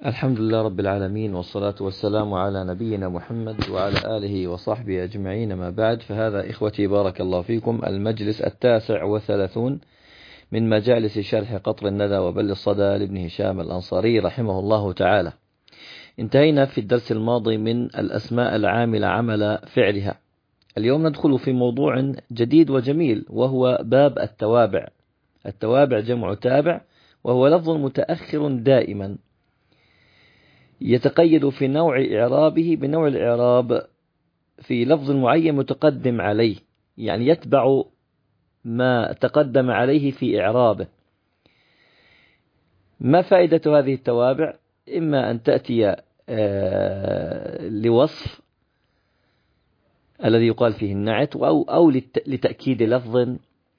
الحمد لله رب العالمين، والصلاة والسلام على نبينا محمد وعلى آله وصحبه أجمعين، ما بعد. فهذا إخوتي بارك الله فيكم المجلس 39 من مجالس شرح قطر الندى وبل الصدى لابن هشام الأنصاري رحمه الله تعالى. انتهينا في الدرس الماضي من الأسماء العاملة عمل فعلها. اليوم ندخل في موضوع جديد وجميل، وهو باب التوابع. التوابع جمع تابع، وهو لفظ متأخر دائما يتقيد في نوع إعرابه بنوع الإعراب في لفظ معين متقدم عليه، يعني يتبع ما تقدم عليه في إعرابه. ما فائدة هذه التوابع؟ إما أن تأتي لوصف الذي يقال فيه النعت، أو لتأكيد لفظ،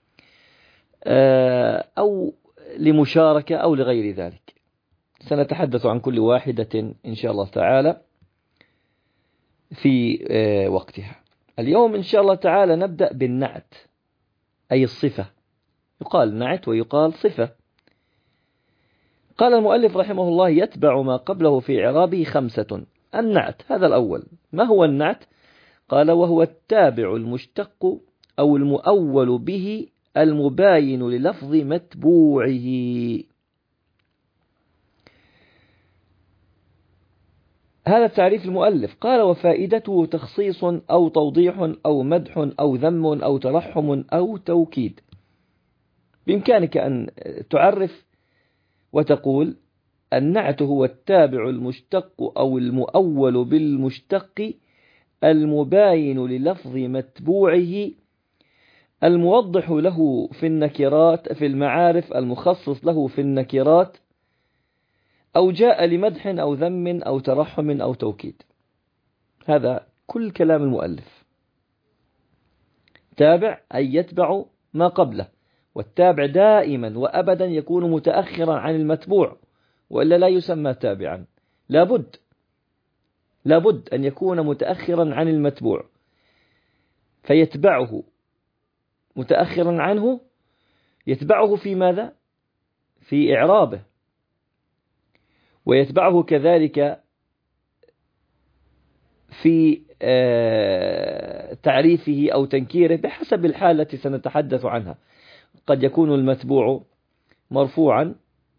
أو لمشاركة، أو لغير ذلك. سنتحدث عن كل واحدة إن شاء الله تعالى في وقتها. اليوم إن شاء الله تعالى نبدأ بالنعت، أي الصفة. يقال نعت ويقال صفة. قال المؤلف رحمه الله: يتبع ما قبله في إعرابه 5. النعت هذا الأول. ما هو النعت؟ قال: وهو التابع المشتق أو المؤول به المباين للفظ متبوعه. هذا تعريف المؤلف. قال: وفائدته تخصيص أو توضيح أو مدح أو ذم أو ترحم أو توكيد. بإمكانك أن تعرف وتقول: النعت هو التابع المشتق أو المؤول بالمشتق المباين للفظ متبوعه، الموضح له في النكرات في المعارف، المخصص له في النكرات، أو جاء لمدح أو ذم أو ترحم أو توكيد. هذا كل كلام المؤلف. تابع أي يتبع ما قبله، والتابع دائما وأبدا يكون متأخرا عن المتبوع، وإلا لا يسمى تابعا. لابد أن يكون متأخرا عن المتبوع، فيتبعه متأخرا عنه. يتبعه في ماذا؟ في إعرابه، ويتبعه كذلك في تعريفه أو تنكيره بحسب الحالة التي سنتحدث عنها. قد يكون المتبوع مرفوعا،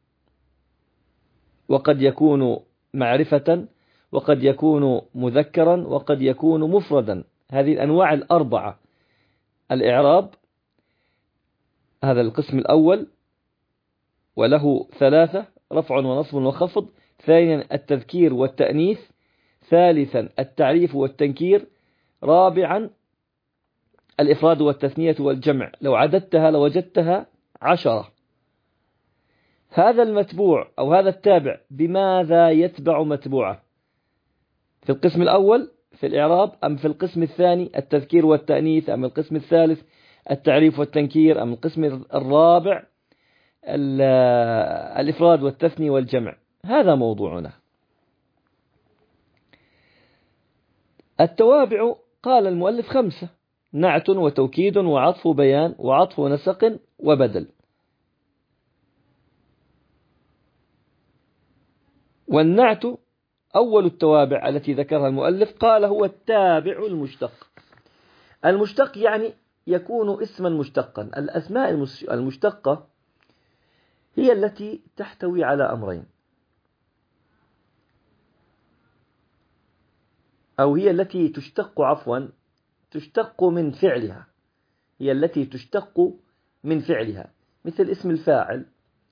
وقد يكون معرفة، وقد يكون مذكرا، وقد يكون مفردا. هذه الأنواع الأربعة. الإعراب هذا القسم الأول، وله 3: رفع ونصب وخفض. ثانيا التذكير والتأنيث. ثالثا التعريف والتنكير. رابعا الإفراد والتثنية والجمع. لو عددتها لوجدتها 10. هذا المتبوع أو هذا التابع بماذا يتبع متبوعه؟ في القسم الأول في الإعراب، أم في القسم الثاني التذكير والتأنيث، أم القسم الثالث التعريف والتنكير، أم القسم الرابع الإفراد والتثنية والجمع؟ هذا موضوعنا. التوابع قال المؤلف 5: نعت وتوكيد وعطف بيان وعطف نسق وبدل. والنعت أول التوابع التي ذكرها المؤلف. قال: هو التابع المشتق. المشتق يعني يكون اسما مشتقا. الأسماء المشتقة هي التي تحتوي على أمرين، أو هي التي تشتق من فعلها. هي التي تشتق من فعلها، مثل اسم الفاعل.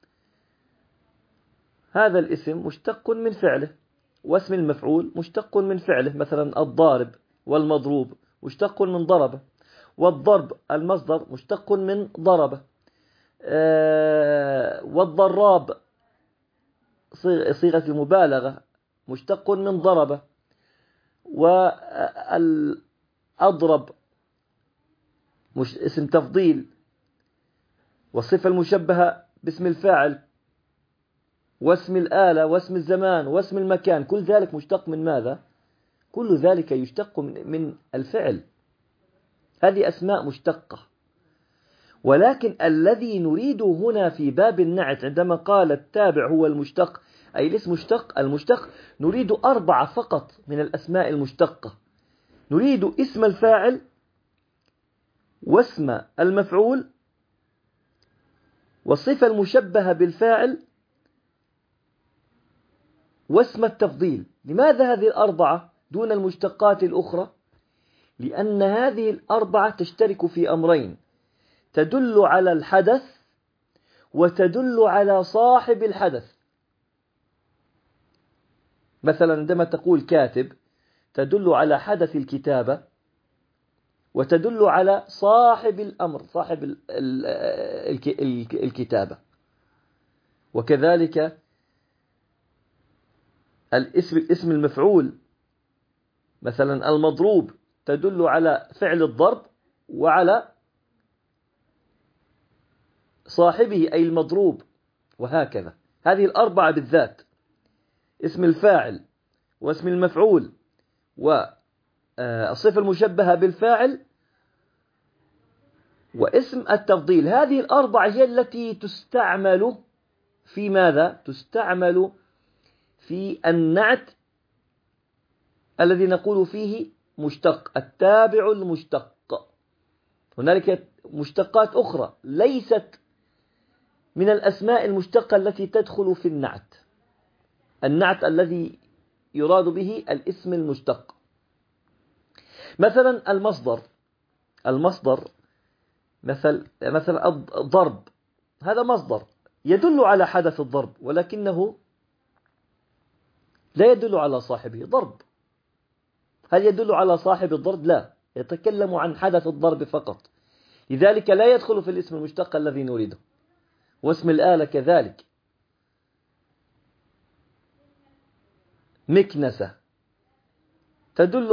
هذا الاسم مشتق من فعله. واسم المفعول مشتق من فعله، مثلا الضارب والمضروب مشتق من ضربه. والضرب المصدر مشتق من ضربه. والضراب صيغة المبالغة مشتق من ضربه. والأضرب اسم تفضيل. والصفة المشبهة باسم الفاعل، واسم الآلة، واسم الزمان، واسم المكان، كل ذلك مشتق من ماذا؟ كل ذلك يشتق من الفعل. هذه أسماء مشتقة. ولكن الذي نريده هنا في باب النعت عندما قال التابع هو المشتق أي الاسم مشتق. المشتق نريد 4 فقط من الأسماء المشتقة. نريد اسم الفاعل، واسم المفعول، والصفة المشبهة بالفاعل، واسم التفضيل. لماذا هذه 4 دون المشتقات الأخرى؟ لأن هذه 4 تشترك في أمرين: تدل على الحدث وتدل على صاحب الحدث. مثلا عندما تقول كاتب تدل على حدث الكتابة وتدل على صاحب الأمر، صاحب الكتابة. وكذلك اسم المفعول، مثلا المضروب تدل على فعل الضرب وعلى صاحبه أي المضروب، وهكذا. هذه 4 بالذات: اسم الفاعل واسم المفعول والصفة المشبهة بالفاعل واسم التفضيل. هذه 4 هي التي تستعمل في ماذا؟ تستعمل في النعت الذي نقول فيه مشتق، التابع المشتق. هنالك مشتقات أخرى ليست من الأسماء المشتقة التي تدخل في النعت. النعت الذي يراد به الاسم المشتق. مثلا المصدر مثلا الضرب، هذا مصدر يدل على حدث الضرب ولكنه لا يدل على صاحبه. ضرب، هل يدل على صاحب الضرب؟ لا، يتكلم عن حدث الضرب فقط، لذلك لا يدخل في الاسم المشتق الذي نريده. واسم الآلة كذلك، مكنسة تدل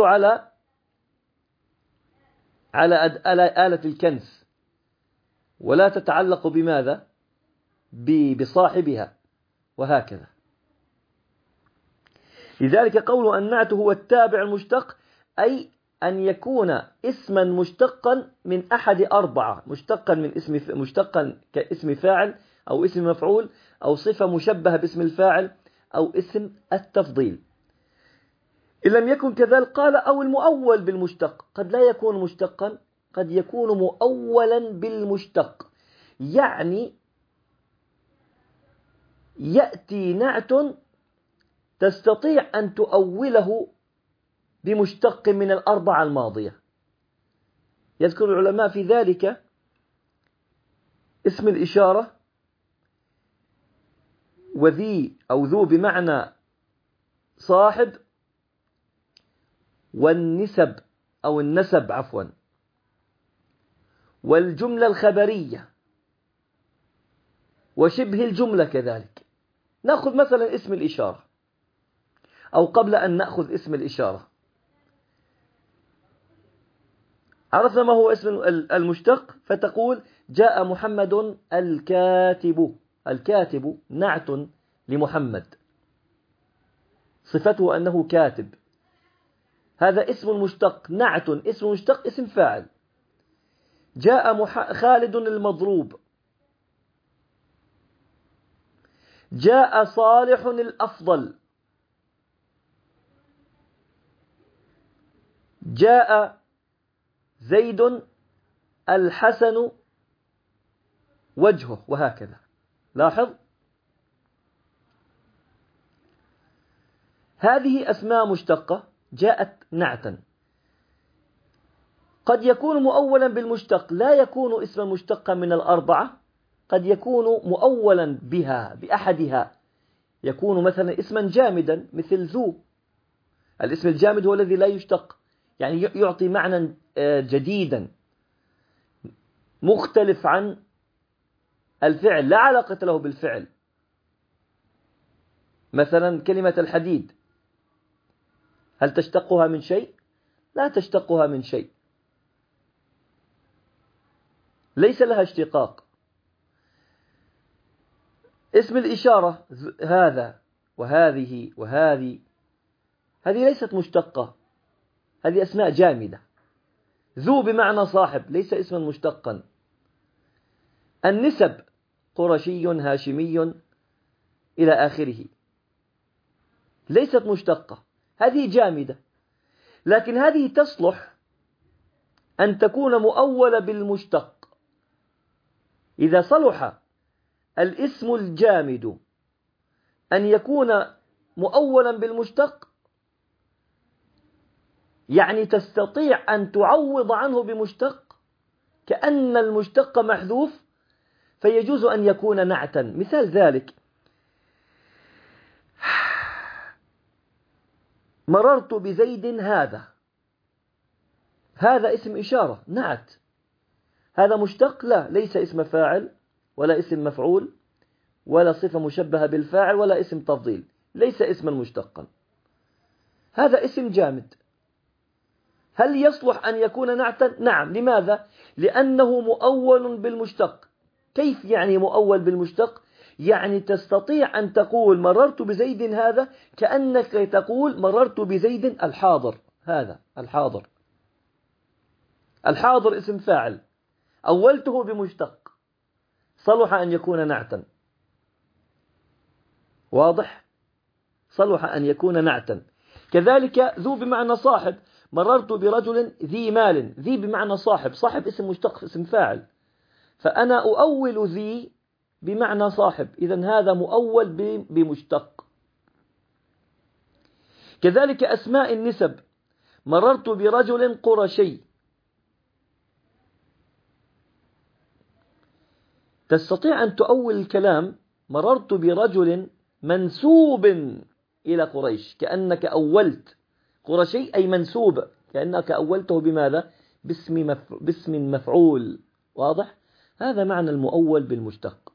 على آلة الكنس ولا تتعلق بماذا؟ بصاحبها، وهكذا. لذلك قول النعت هو التابع المشتق، أي أن يكون اسما مشتقا من أحد 4، مشتقا كاسم فاعل أو اسم مفعول أو صفة مشبهة باسم الفاعل أو اسم التفضيل. إن لم يكن كذلك قال أو المؤول بالمشتق. قد لا يكون مشتقا، قد يكون مؤولا بالمشتق، يعني يأتي نعت تستطيع أن تؤوله بمشتق من 4 الماضية. يذكر العلماء في ذلك اسم الإشارة وذي أو ذو بمعنى صاحب، والنسب أو النسب عفوا، والجملة الخبرية وشبه الجملة كذلك. نأخذ مثلا اسم الإشارة، أو قبل أن نأخذ اسم الإشارة عرفنا ما هو اسم المشتق، فتقول جاء محمد الكاتب. الكاتب نعت لمحمد، صفته أنه كاتب، هذا اسم مشتق، نعت اسم مشتق اسم فاعل. جاء خالد المضروب، جاء صالح الأفضل، جاء زيد الحسن وجهه، وهكذا. لاحظ هذه أسماء مشتقة جاءت نعتا. قد يكون مؤولا بالمشتق، لا يكون اسما مشتقا من 4، قد يكون مؤولا بها بأحدها، يكون مثلا اسما جامدا مثل ذو. الاسم الجامد هو الذي لا يشتق، يعني يعطي معنى جديدا مختلف عن الفعل، لا علاقة له بالفعل. مثلا كلمة الحديد، هل تشتقها من شيء؟ لا تشتقها من شيء، ليس لها اشتقاق. اسم الإشارة هذا وهذه وهذه، هذه ليست مشتقة، هذه أسماء جامدة. ذو بمعنى صاحب ليس اسما مشتقا. النسب قرشي هاشمي إلى آخره، ليست مشتقة، هذه جامدة، لكن هذه تصلح أن تكون مؤولة بالمشتق. إذا صلح الاسم الجامد أن يكون مؤولا بالمشتق، يعني تستطيع أن تعوض عنه بمشتق كأن المشتق محذوف، فيجوز أن يكون نعتا. مثال ذلك: مررت بزيد هذا، هذا اسم إشارة نعت. هذا مشتق؟ لا، ليس اسم فاعل ولا اسم مفعول ولا صفة مشبهة بالفاعل ولا اسم تفضيل، ليس اسما مشتقا، هذا اسم جامد. هل يصلح أن يكون نعتا؟ نعم. لماذا؟ لأنه مؤول بالمشتق. كيف يعني مؤول بالمشتق؟ يعني تستطيع أن تقول مررت بزيد هذا كأنك تقول مررت بزيد الحاضر. هذا الحاضر، الحاضر اسم فاعل أولته بمشتق، صلح أن يكون نعتا. واضح؟ صلح أن يكون نعتا. كذلك ذو بمعنى صاحب، مررت برجل ذي مال، ذي بمعنى صاحب، صاحب اسم مشتق اسم فاعل، فأنا أؤول ذي بمعنى صاحب، إذن هذا مؤول بمشتق. كذلك أسماء النسب، مررت برجل قرشي، تستطيع أن تؤول الكلام مررت برجل منسوب إلى قريش، كأنك أولت قرشي أي منسوب، كأنك أولته بماذا؟ باسم مفعول. واضح؟ هذا معنى المؤول بالمشتق.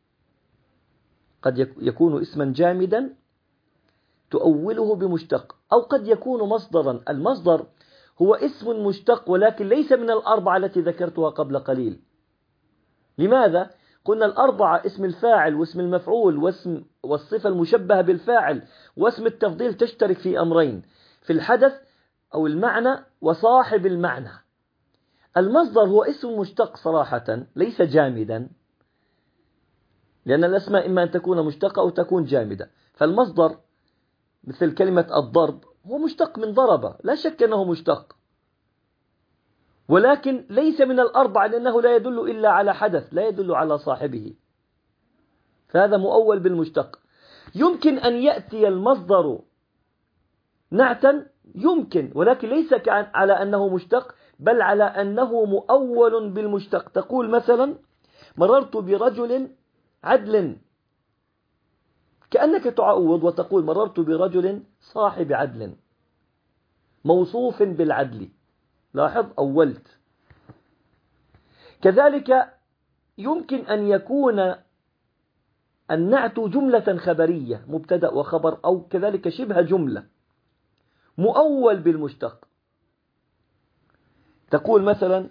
قد يكون اسما جامدا تؤوله بمشتق، أو قد يكون مصدرا. المصدر هو اسم مشتق ولكن ليس من الأربعة التي ذكرتها قبل قليل. لماذا؟ قلنا الأربعة: اسم الفاعل واسم المفعول والصفة المشبهة بالفاعل واسم التفضيل، تشترك في أمرين: في الحدث أو المعنى وصاحب المعنى. المصدر هو اسم مشتق صراحة، ليس جامدا، لأن الأسماء إما أن تكون مشتقة أو تكون جامدة. فالمصدر مثل كلمة الضرب هو مشتق من ضرب، لا شك أنه مشتق، ولكن ليس من الأربعة لأنه لا يدل إلا على حدث، لا يدل على صاحبه، فهذا مؤول بالمشتق. يمكن أن يأتي المصدر نعتا، يمكن، ولكن ليس على أنه مشتق، بل على أنه مؤول بالمشتق. تقول مثلا مررت برجل عدل، كأنك تعوض وتقول مررت برجل صاحب عدل موصوف بالعدل. لاحظ، أولت. كذلك يمكن أن يكون النعت جملة خبرية، مبتدأ وخبر، أو كذلك شبه جملة، مؤول بالمشتق. تقول مثلا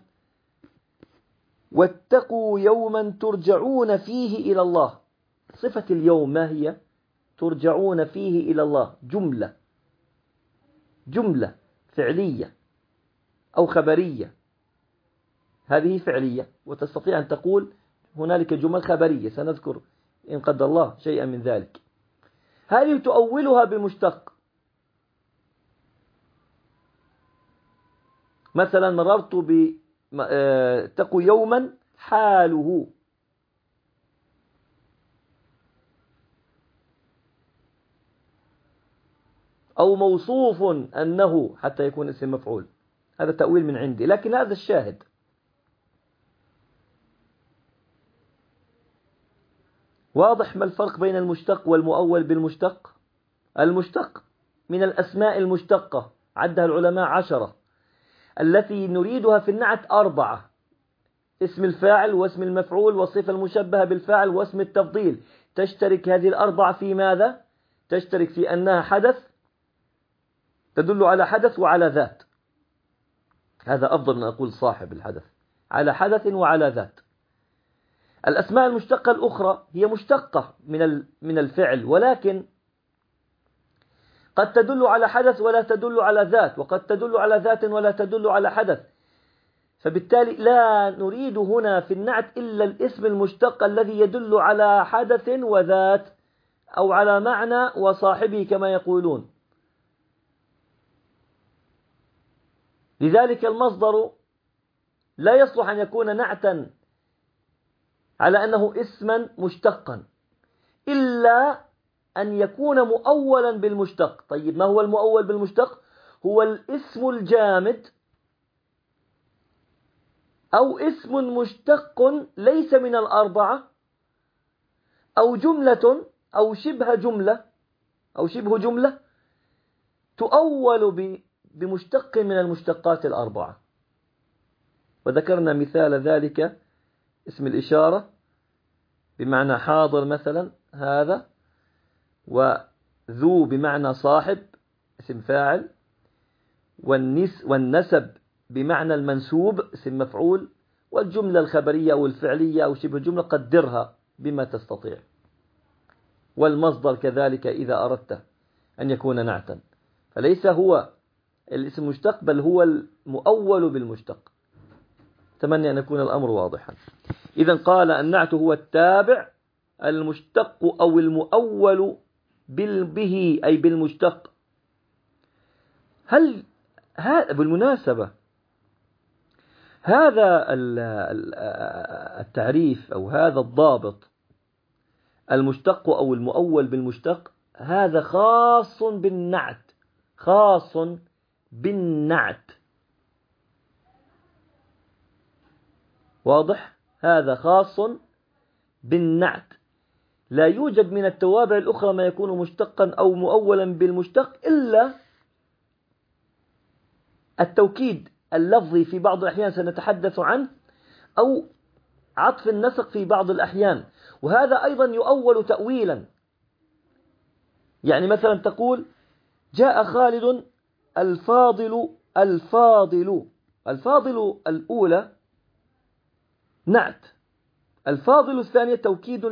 واتقوا يوما ترجعون فيه إلى الله، صفة اليوم ما هي؟ ترجعون فيه إلى الله، جملة فعلية أو خبرية، هذه فعلية، وتستطيع أن تقول هنالك جمل خبرية، سنذكر إن قدر الله شيئا من ذلك. هذه تؤولها بمشتق. مثلا مررت اتقوا يوما حاله، أو موصوف أنه حتى يكون اسم مفعول، هذا تأويل من عندي، لكن هذا الشاهد. واضح ما الفرق بين المشتق والمؤول بالمشتق؟ المشتق من الأسماء المشتقة، عدها العلماء 10، التي نريدها في النعت 4: اسم الفاعل واسم المفعول والصفة المشبهة بالفاعل واسم التفضيل. تشترك هذه الأربعة في ماذا؟ تشترك في أنها حدث، تدل على حدث وعلى ذات. هذا أفضل من أقول صاحب الحدث، على حدث وعلى ذات. الأسماء المشتقة الأخرى هي مشتقة من الفعل، ولكن قد تدل على حدث ولا تدل على ذات، وقد تدل على ذات ولا تدل على حدث. فبالتالي لا نريد هنا في النعت إلا الاسم المشتق الذي يدل على حدث وذات. أو على معنى وصاحبه كما يقولون. لذلك المصدر لا يصلح أن يكون نعتا على أنه اسما مشتقا إلا أن يكون مؤولا بالمشتق. طيب ما هو المؤول بالمشتق؟ هو الاسم الجامد أو اسم مشتق ليس من الأربعة، أو جملة أو شبه جملة تؤول بمشتق من المشتقات الأربعة. وذكرنا مثال ذلك اسم الإشارة بمعنى حاضر مثلا هذا، وذو بمعنى صاحب اسم فاعل، والنسب بمعنى المنسوب اسم مفعول، والجملة الخبرية أو الفعلية أو شبه جملة قدرها بما تستطيع. والمصدر كذلك إذا أردت أن يكون نعتا، فليس هو الاسم مشتق بل هو المؤول بالمشتق. أتمنى أن يكون الأمر واضحا. إذن قال النعت هو التابع المشتق أو المؤول به أي بالمشتق. هل بالمناسبة هذا التعريف أو هذا الضابط المشتق أو المؤول بالمشتق هذا خاص بالنعت، واضح؟ هذا خاص بالنعت. لا يوجد من التوابع الأخرى ما يكون مشتقا أو مؤولا بالمشتق إلا التوكيد اللفظي في بعض الأحيان سنتحدث عنه، أو عطف النسق في بعض الأحيان، وهذا أيضا يؤول تأويلا. يعني مثلا تقول جاء خالد الفاضل الأولى نعت، الفاضل الثانية توكيد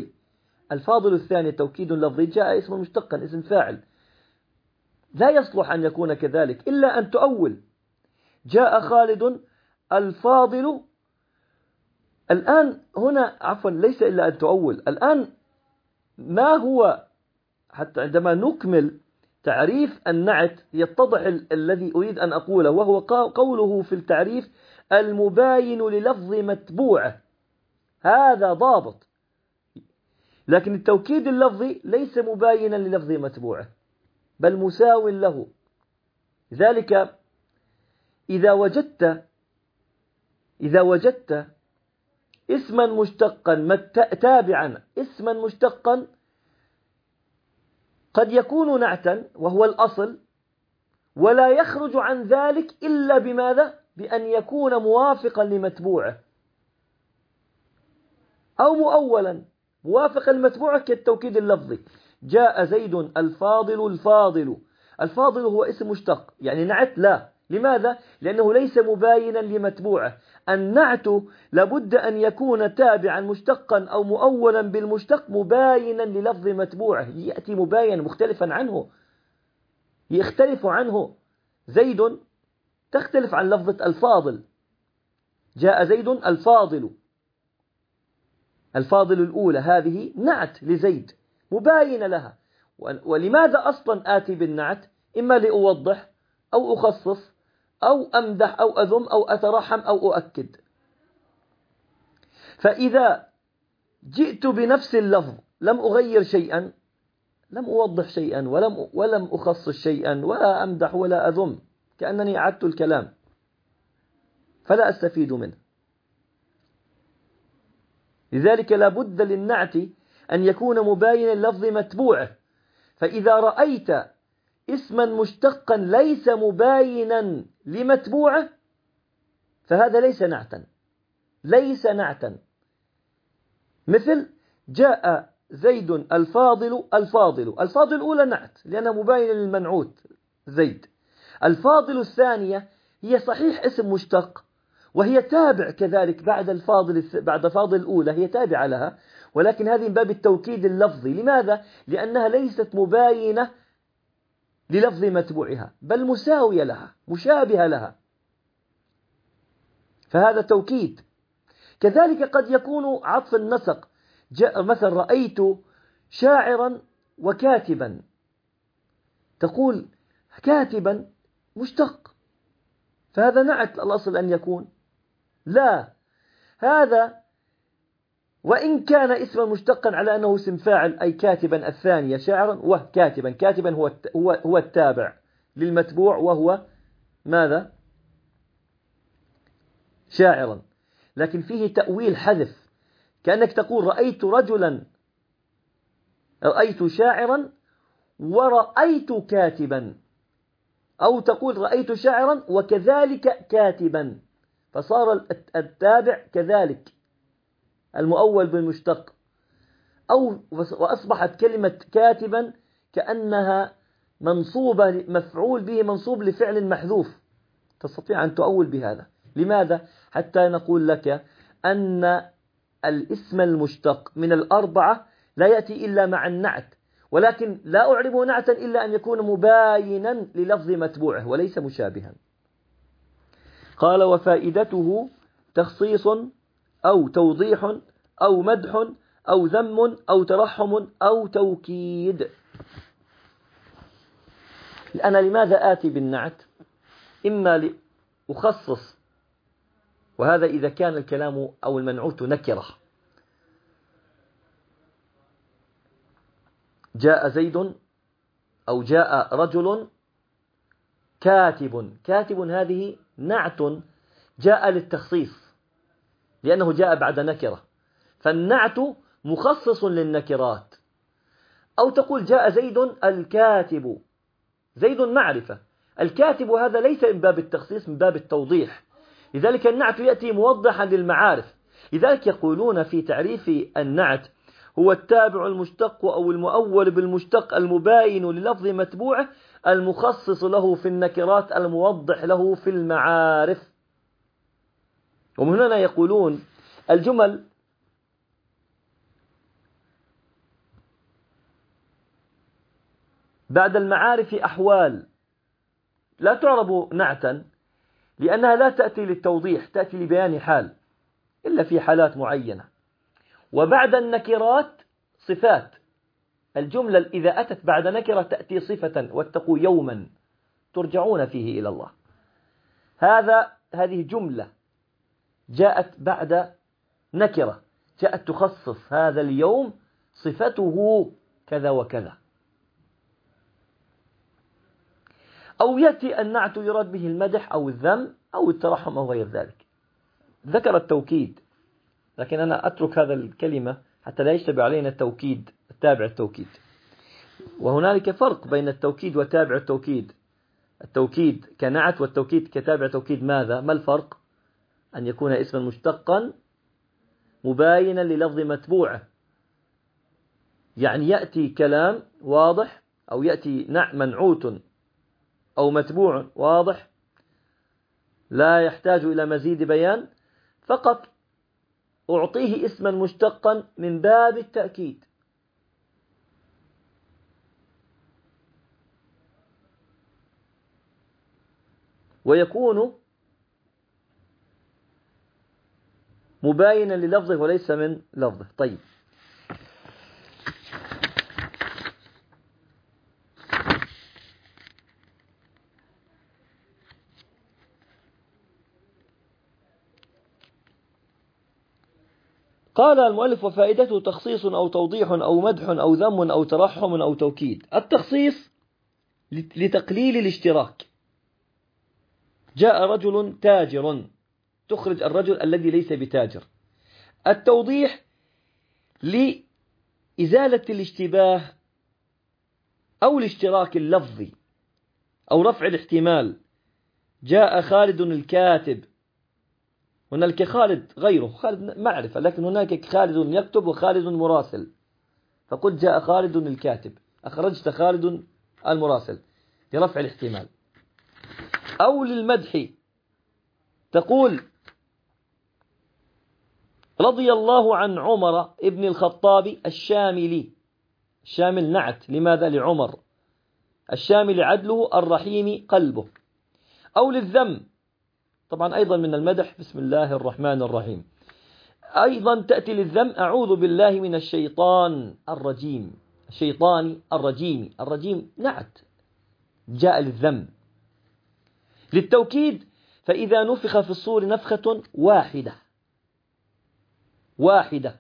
لفظي، جاء اسم مشتقا اسم فاعل، لا يصلح أن يكون كذلك إلا أن تؤول. جاء خالد الفاضل، الآن هنا عفوا ليس إلا أن تؤول. الآن ما هو حتى عندما نكمل تعريف النعت يتضح الذي أريد أن أقوله، وهو قوله في التعريف المباين للفظ متبوعه، هذا ضابط. لكن التوكيد اللفظي ليس مباينا للفظ متبوعه بل مساو له. ذلك إذا وجدت اسما مشتقا تابعا اسما مشتقا قد يكون نعتا وهو الأصل، ولا يخرج عن ذلك إلا بماذا؟ بأن يكون موافقا لمتبوعه أو مؤولا موافقا لمتبوعه كالتوكيد اللفظي. جاء زيد الفاضل هو اسم مشتق يعني نعت؟ لا. لماذا؟ لأنه ليس مباينا لمتبوعه. النعت لابد أن يكون تابعا مشتقا أو مؤولا بالمشتق مباينا للفظ متبوعه، يأتي مباين مختلفا عنه، يختلف عنه. زيد تختلف عن لفظة الفاضل. جاء زيد الفاضل الأولى هذه نعت لزيد مباين لها. ولماذا أصلا آتي بالنعت؟ إما لأوضح أو أخصص أو أمدح أو أذم أو أترحم أو أؤكد. فإذا جئت بنفس اللفظ لم أغير شيئا، لم أوضح شيئا ولم أخصص شيئا ولا أمدح ولا أذم، كأنني أعدت الكلام فلا أستفيد منه. لذلك لا بد للنعت أن يكون مباينا للفظ متبوعه. فإذا رأيت اسما مشتقا ليس مباينا لمتبوعه فهذا ليس نعتا. مثل جاء زيد الفاضل الأولى نعت لأنها مباينة للمنعوت زيد. الفاضل الثانية هي صحيح اسم مشتق وهي تابع كذلك بعد فاضل الأولى، هي تابعة لها، ولكن هذه من باب التوكيد اللفظي. لماذا؟ لأنها ليست مباينة للفظ متبوعها بل مساوية لها مشابهة لها، فهذا توكيد. كذلك قد يكون عطف النسق. مثلا رأيت شاعرا وكاتبا، تقول كاتبا مشتق، فهذا نعت الأصل أن يكون. لا، هذا وإن كان اسما مشتقا على أنه اسم فاعل، أي كاتبا الثانية شاعرا، وكاتبا، كاتبا هو التابع للمتبوع، وهو ماذا؟ شاعرا، لكن فيه تأويل حذف، كأنك تقول رأيت رجلا، رأيت شاعرا ورأيت كاتبا، أو تقول رأيت شاعرا وكذلك كاتبا، فصار التابع كذلك المؤول بالمشتق، أو وأصبحت كلمة كاتبا كأنها منصوبة، مفعول به منصوب لفعل محذوف، تستطيع أن تؤول بهذا. لماذا؟ حتى نقول لك أن الاسم المشتق من الأربعة لا يأتي إلا مع النعت، ولكن لا أعربه نعتا إلا أن يكون مباينا للفظ متبوعه وليس مشابها. قال وفائدته تخصيص أو توضيح أو مدح أو ذم أو ترحم أو توكيد. أنا لماذا آتي بالنعت؟ إما لأخصص، وهذا إذا كان الكلام أو المنعوت نكرة. جاء زيد أو جاء رجل كاتب، كاتب هذه نعت جاء للتخصيص لأنه جاء بعد نكرة، فالنعت مخصص للنكرات. أو تقول جاء زيد الكاتب، زيد معرفة، الكاتب هذا ليس من باب التخصيص، من باب التوضيح، لذلك النعت يأتي موضحا للمعارف. لذلك يقولون في تعريف النعت هو التابع المشتق أو المؤول بالمشتق المباين للفظ متبوعه المخصص له في النكرات الموضح له في المعارف. ومن هنا يقولون الجمل بعد المعارف أحوال لا تعرب نعتا لأنها لا تأتي للتوضيح، تأتي لبيان حال إلا في حالات معينة. وبعد النكرات صفات، الجملة إذا أتت بعد نكرة تأتي صفة، واتقوا يوما ترجعون فيه إلى الله. هذه جملة جاءت بعد نكرة، جاءت تخصص هذا اليوم صفته كذا وكذا. أو يأتي النعت يراد به المدح أو الذم أو الترحم أو غير ذلك. ذكر التوكيد، لكن أنا أترك هذا الكلمة حتى لا يشتبه علينا التوكيد، التابع التوكيد. وهنالك فرق بين التوكيد وتابع التوكيد. التوكيد كنعت والتوكيد كتابع توكيد. ماذا؟ ما الفرق؟ أن يكون اسما مشتقا مباينا للفظ متبوعه، يعني يأتي كلام واضح أو يأتي منعوت أو متبوع واضح لا يحتاج إلى مزيد بيان، فقط أعطيه اسما مشتقا من باب التأكيد. ويكون مباينا للفظه وليس من لفظه. طيب، قال المؤلف وفائدته تخصيص أو توضيح أو مدح أو ذم أو ترحم أو توكيد. التخصيص لتقليل الاشتراك، جاء رجل تاجر، تخرج الرجل الذي ليس بتاجر. التوضيح لإزالة الاشتباه أو الاشتراك اللفظي أو رفع الاحتمال. جاء خالد الكاتب، هناك خالد غيره، خالد معرفة، لكن هناك خالد يكتب وخالد مراسل، فقلت جاء خالد الكاتب، أخرجت خالد المراسل لرفع الاحتمال. أو للمدح، تقول رضي الله عن عمر ابن الخطاب الشاملي، الشامل نعت، لماذا؟ لعمر، الشامل عدله الرحيم قلبه. أو للذم، طبعا أيضا من المدح بسم الله الرحمن الرحيم. أيضا تأتي للذم أعوذ بالله من الشيطان الرجيم، الشيطاني الرجيم. الرجيم نعت جاء للذم. للتوكيد: فإذا نفخ في الصور نفخة واحدة. واحدة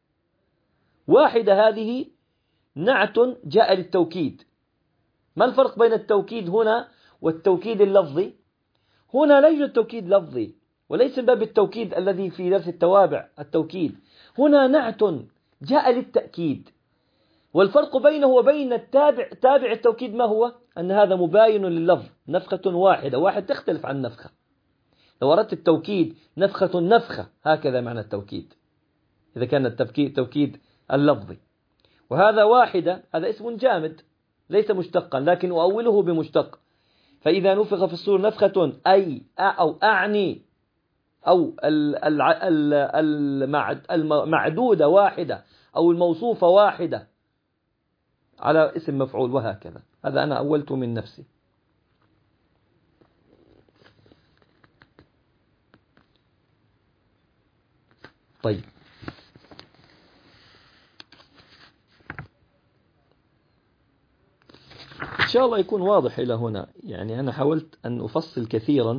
واحدة هذه نعت جاء للتوكيد. ما الفرق بين التوكيد هنا والتوكيد اللفظي؟ هنا لا يوجد توكيد لفظي، وليس باب التوكيد الذي في درس التوابع التوكيد. هنا نعت جاء للتأكيد. والفرق بينه وبين تابع التوكيد ما هو؟ أن هذا مباين لللفظ، نفخة واحدة. واحد تختلف عن نفخة. لو أردت التوكيد نفخة نفخة، هكذا معنى التوكيد إذا كان التوكيد اللفظي. وهذا واحدة، هذا اسم جامد ليس مشتقا، لكن أؤوله بمشتق. فإذا نفخ في الصور نفخة أي أو أعني أو المعدودة واحدة أو الموصوفة واحدة على اسم مفعول، وهكذا. هذا أنا أولته من نفسي. طيب، إن شاء الله يكون واضح إلى هنا. يعني أنا حاولت أن أفصل كثيرا،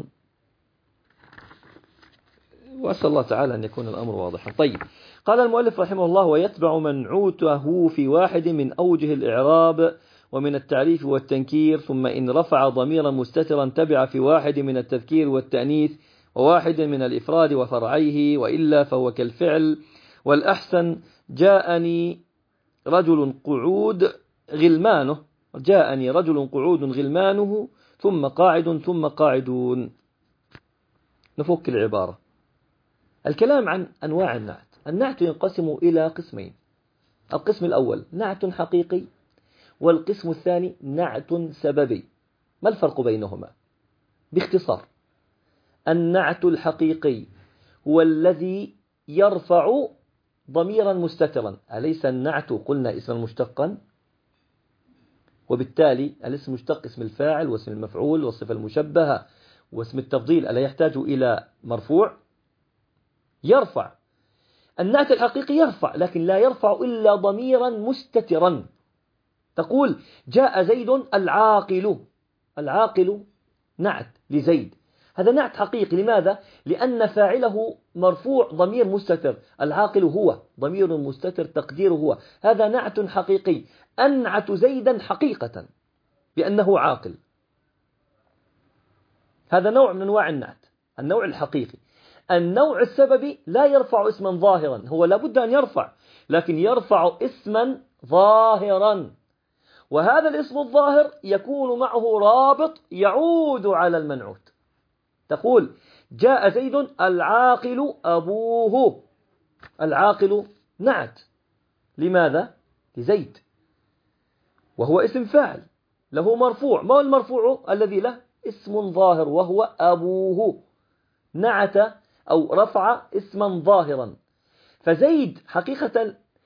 وأسأل الله تعالى أن يكون الأمر واضحا. طيب، قال المؤلف رحمه الله: ويتبع منعوته في واحد من أوجه الإعراب ومن التعريف والتنكير، ثم إن رفع ضميرا مستترا تبع في واحد من التذكير والتأنيث وواحد من الإفراد وفرعيه، وإلا فهو كالفعل. والأحسن: جاءني رجل قعود غلمانه، جاءني رجل قعود غلمانه، ثم قاعد ثم قاعدون. نفك العبارة. الكلام عن أنواع النعت. النعت ينقسم إلى قسمين: القسم الأول نعت حقيقي، والقسم الثاني نعت سببي. ما الفرق بينهما؟ باختصار: النعت الحقيقي هو الذي يرفع ضميرا مستترا. أليس النعت قلنا اسما مشتقا؟ وبالتالي الاسم مشتق اسم الفاعل واسم المفعول والصفة المشبهة واسم التفضيل، ألا يحتاج إلى مرفوع؟ يرفع. النعت الحقيقي يرفع، لكن لا يرفع إلا ضميرا مستترا. تقول: جاء زيد العاقل. العاقل نعت لزيد، هذا نعت حقيقي. لماذا؟ لأن فاعله مرفوع ضمير مستتر. العاقل هو ضمير مستتر تقديره هو. هذا نعت حقيقي. أنعت زيدا حقيقة بأنه عاقل. هذا نوع من أنواع النعت، النوع الحقيقي. النوع السببي لا يرفع اسما ظاهرا، هو لابد أن يرفع، لكن يرفع اسما ظاهرا، وهذا الاسم الظاهر يكون معه رابط يعود على المنعوت. تقول: جاء زيد العاقل أبوه. العاقل نعت. لماذا؟ لزيد، وهو اسم فاعل له مرفوع. ما هو المرفوع الذي له؟ اسم ظاهر وهو أبوه. نعت أو رفع اسما ظاهرا. فزيد حقيقة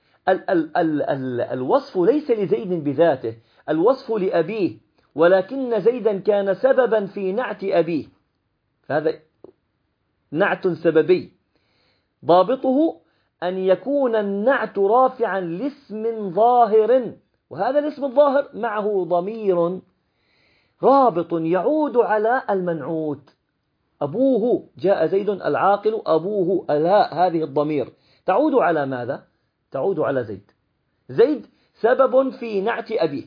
الوصف ليس لزيد بذاته، الوصف لأبيه، ولكن زيدا كان سببا في نعت أبيه، فهذا نعت سببي. ضابطه أن يكون النعت رافعا لاسم ظاهر، وهذا الاسم الظاهر معه ضمير رابط يعود على المنعوت. أبوه، جاء زيد العاقل أبوه. الهاء هذه الضمير تعود على ماذا؟ تعود على زيد. زيد سبب في نعت أبيه.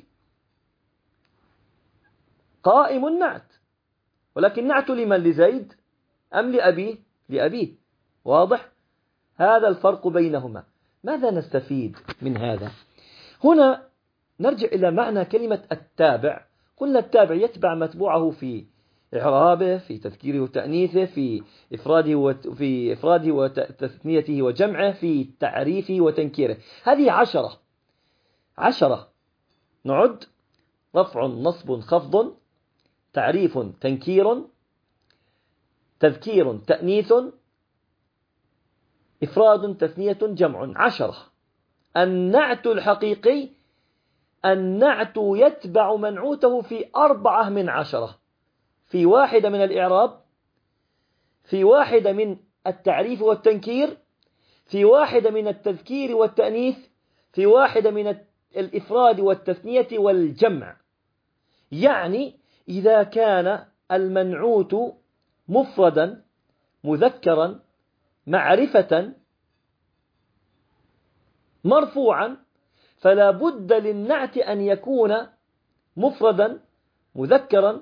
قائم النعت، ولكن نعت لمن؟ لزيد أم لأبيه؟ لأبيه. واضح؟ هذا الفرق بينهما. ماذا نستفيد من هذا؟ هنا نرجع إلى معنى كلمة التابع. قلنا التابع يتبع متبوعه في إعرابه، في تذكيره وتأنيثه، في إفراده وتثنيته وجمعه، في تعريفه وتنكيره. هذه 10. نعد: رفع نصب خفض، تعريف تنكير، تذكير تأنيث، إفراد تثنية جمع. 10. النعت الحقيقي النعت يتبع منعوته في 4 من 10: في 1 من الإعراب، في 1 من التعريف والتنكير، في 1 من التذكير والتأنيث، في 1 من الإفراد والتثنية والجمع. يعني إذا كان المنعوت مفردا مذكرا معرفة مرفوعا فلا بد للنعت أن يكون مفردا مذكرا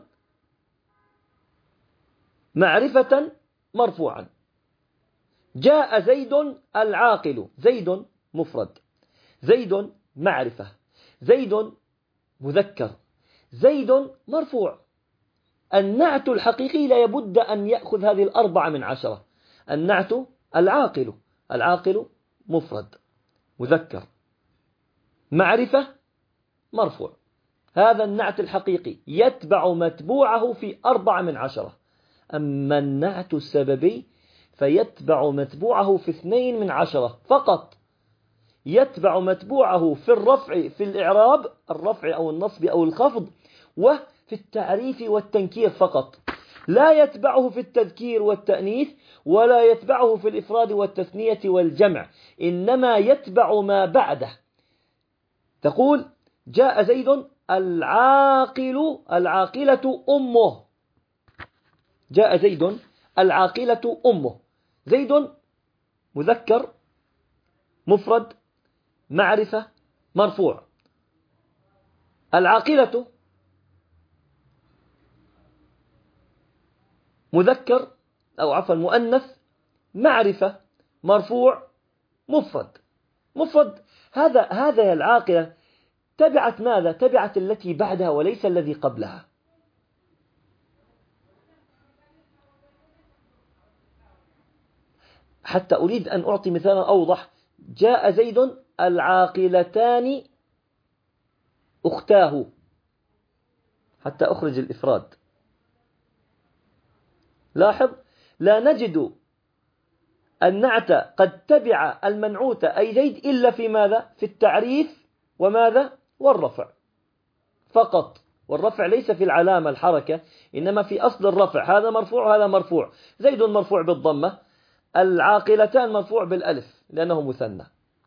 معرفة مرفوعا. جاء زيد العاقل، زيد مفرد، زيد معرفة، زيد مذكر، زيد مرفوع. النعت الحقيقي لا يبد أن يأخذ هذه 4/10. النعت العاقل، العاقل مفرد مذكر معرفة مرفوع. هذا النعت الحقيقي يتبع متبوعه في 4/10. أما النعت السببي فيتبع متبوعه في 2/10 فقط. يتبع متبوعه في الرفع في الإعراب، الرفع أو النصب أو الخفض، وفي التعريف والتنكير فقط. لا يتبعه في التذكير والتأنيث، ولا يتبعه في الإفراد والتثنية والجمع، إنما يتبع ما بعده. تقول جاء زيد العاقل، العاقلة أمه. جاء زيد العاقلة أمه. زيد مذكر مفرد معرفة مرفوع. العاقلة مذكر أو عفوا مؤنث معرفة مرفوع مفرد. مفرد هذا العاقلة تبعت ماذا؟ تبعت التي بعدها وليس الذي قبلها. حتى أريد أن أعطي مثالا أوضح. جاء زيد العاقلتان أختاه، حتى أخرج الإفراد. لاحظ لا نجد النعت قد تبع المنعوت أي زيد إلا في ماذا؟ في التعريف وماذا؟ والرفع فقط. والرفع ليس في العلامة الحركة، إنما في أصل الرفع. هذا مرفوع وهذا مرفوع. زيد مرفوع بالضمة، العاقلتان مرفوع بالألف لأنه مثنى.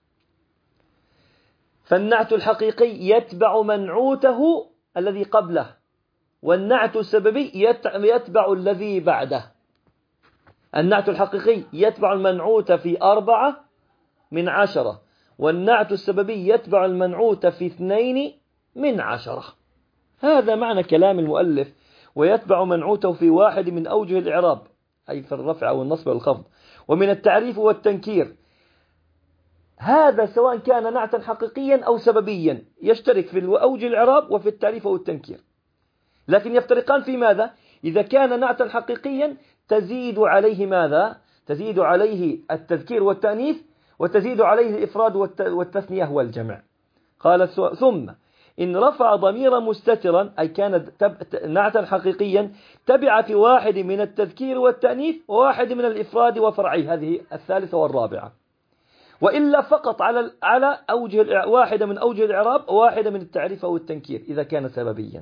فالنعت الحقيقي يتبع منعوته الذي قبله، والنعت السببي يتبع الذي بعده. النعت الحقيقي يتبع المنعوت في 4/10، والنعت السببي يتبع المنعوت في 2/10. هذا معنى كلام المؤلف. ويتبع منعوته في واحد من أوجه الإعراب، أي في الرفع أو النصب والخفض، ومن التعريف والتنكير. هذا سواء كان نعتا حقيقيا أو سببيا يشترك في أوجه الإعراب وفي التعريف والتنكير. لكن يفترقان في ماذا؟ إذا كان نعتا حقيقيا تزيد عليه ماذا؟ تزيد عليه التذكير والتأنيث، وتزيد عليه الإفراد والتثنية والجمع. قال ثم إن رفع ضميرا مستترا، أي كان نعتا حقيقيا، تبع في واحد من التذكير والتأنيث وواحد من الإفراد وفرعيه، هذه الثالثة والرابعة. وإلا فقط على أوجه واحدة من أوجه الإعراب وواحدة من التعريف أو التنكير إذا كان سببيا.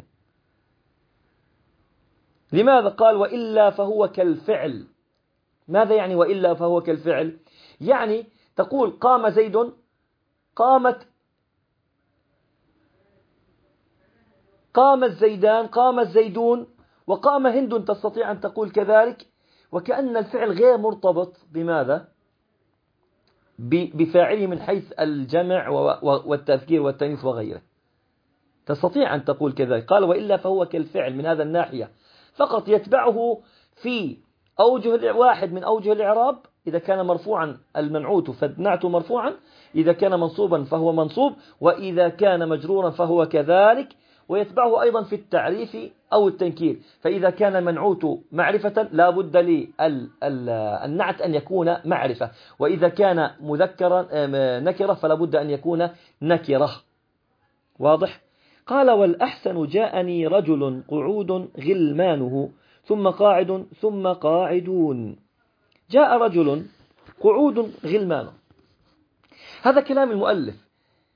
لماذا قال وإلا فهو كالفعل؟ ماذا يعني وإلا فهو كالفعل؟ يعني تقول قام زيد، قام الزيدان، قام الزيدون، وقام هند، تستطيع أن تقول كذلك، وكأن الفعل غير مرتبط بماذا؟ بفاعله من حيث الجمع والتذكير والتأنيث وغيره. تستطيع أن تقول كذلك. قال وإلا فهو كالفعل من هذا الناحية، فقط يتبعه في واحد من أوجه الإعراب. إذا كان مرفوعا المنعوت فنعت مرفوعا، إذا كان منصوبا فهو منصوب، وإذا كان مجرورا فهو كذلك. ويتبعه أيضا في التعريف أو التنكير. فإذا كان المنعوت معرفة لا بد للنعت أن يكون معرفة، وإذا كان مذكرا نكرة فلا بد أن يكون نكرة. واضح؟ قال والأحسن جاءني رجل قعود غلمانه ثم قاعد ثم قاعدون. جاء رجل قعود غلمانه، هذا كلام المؤلف.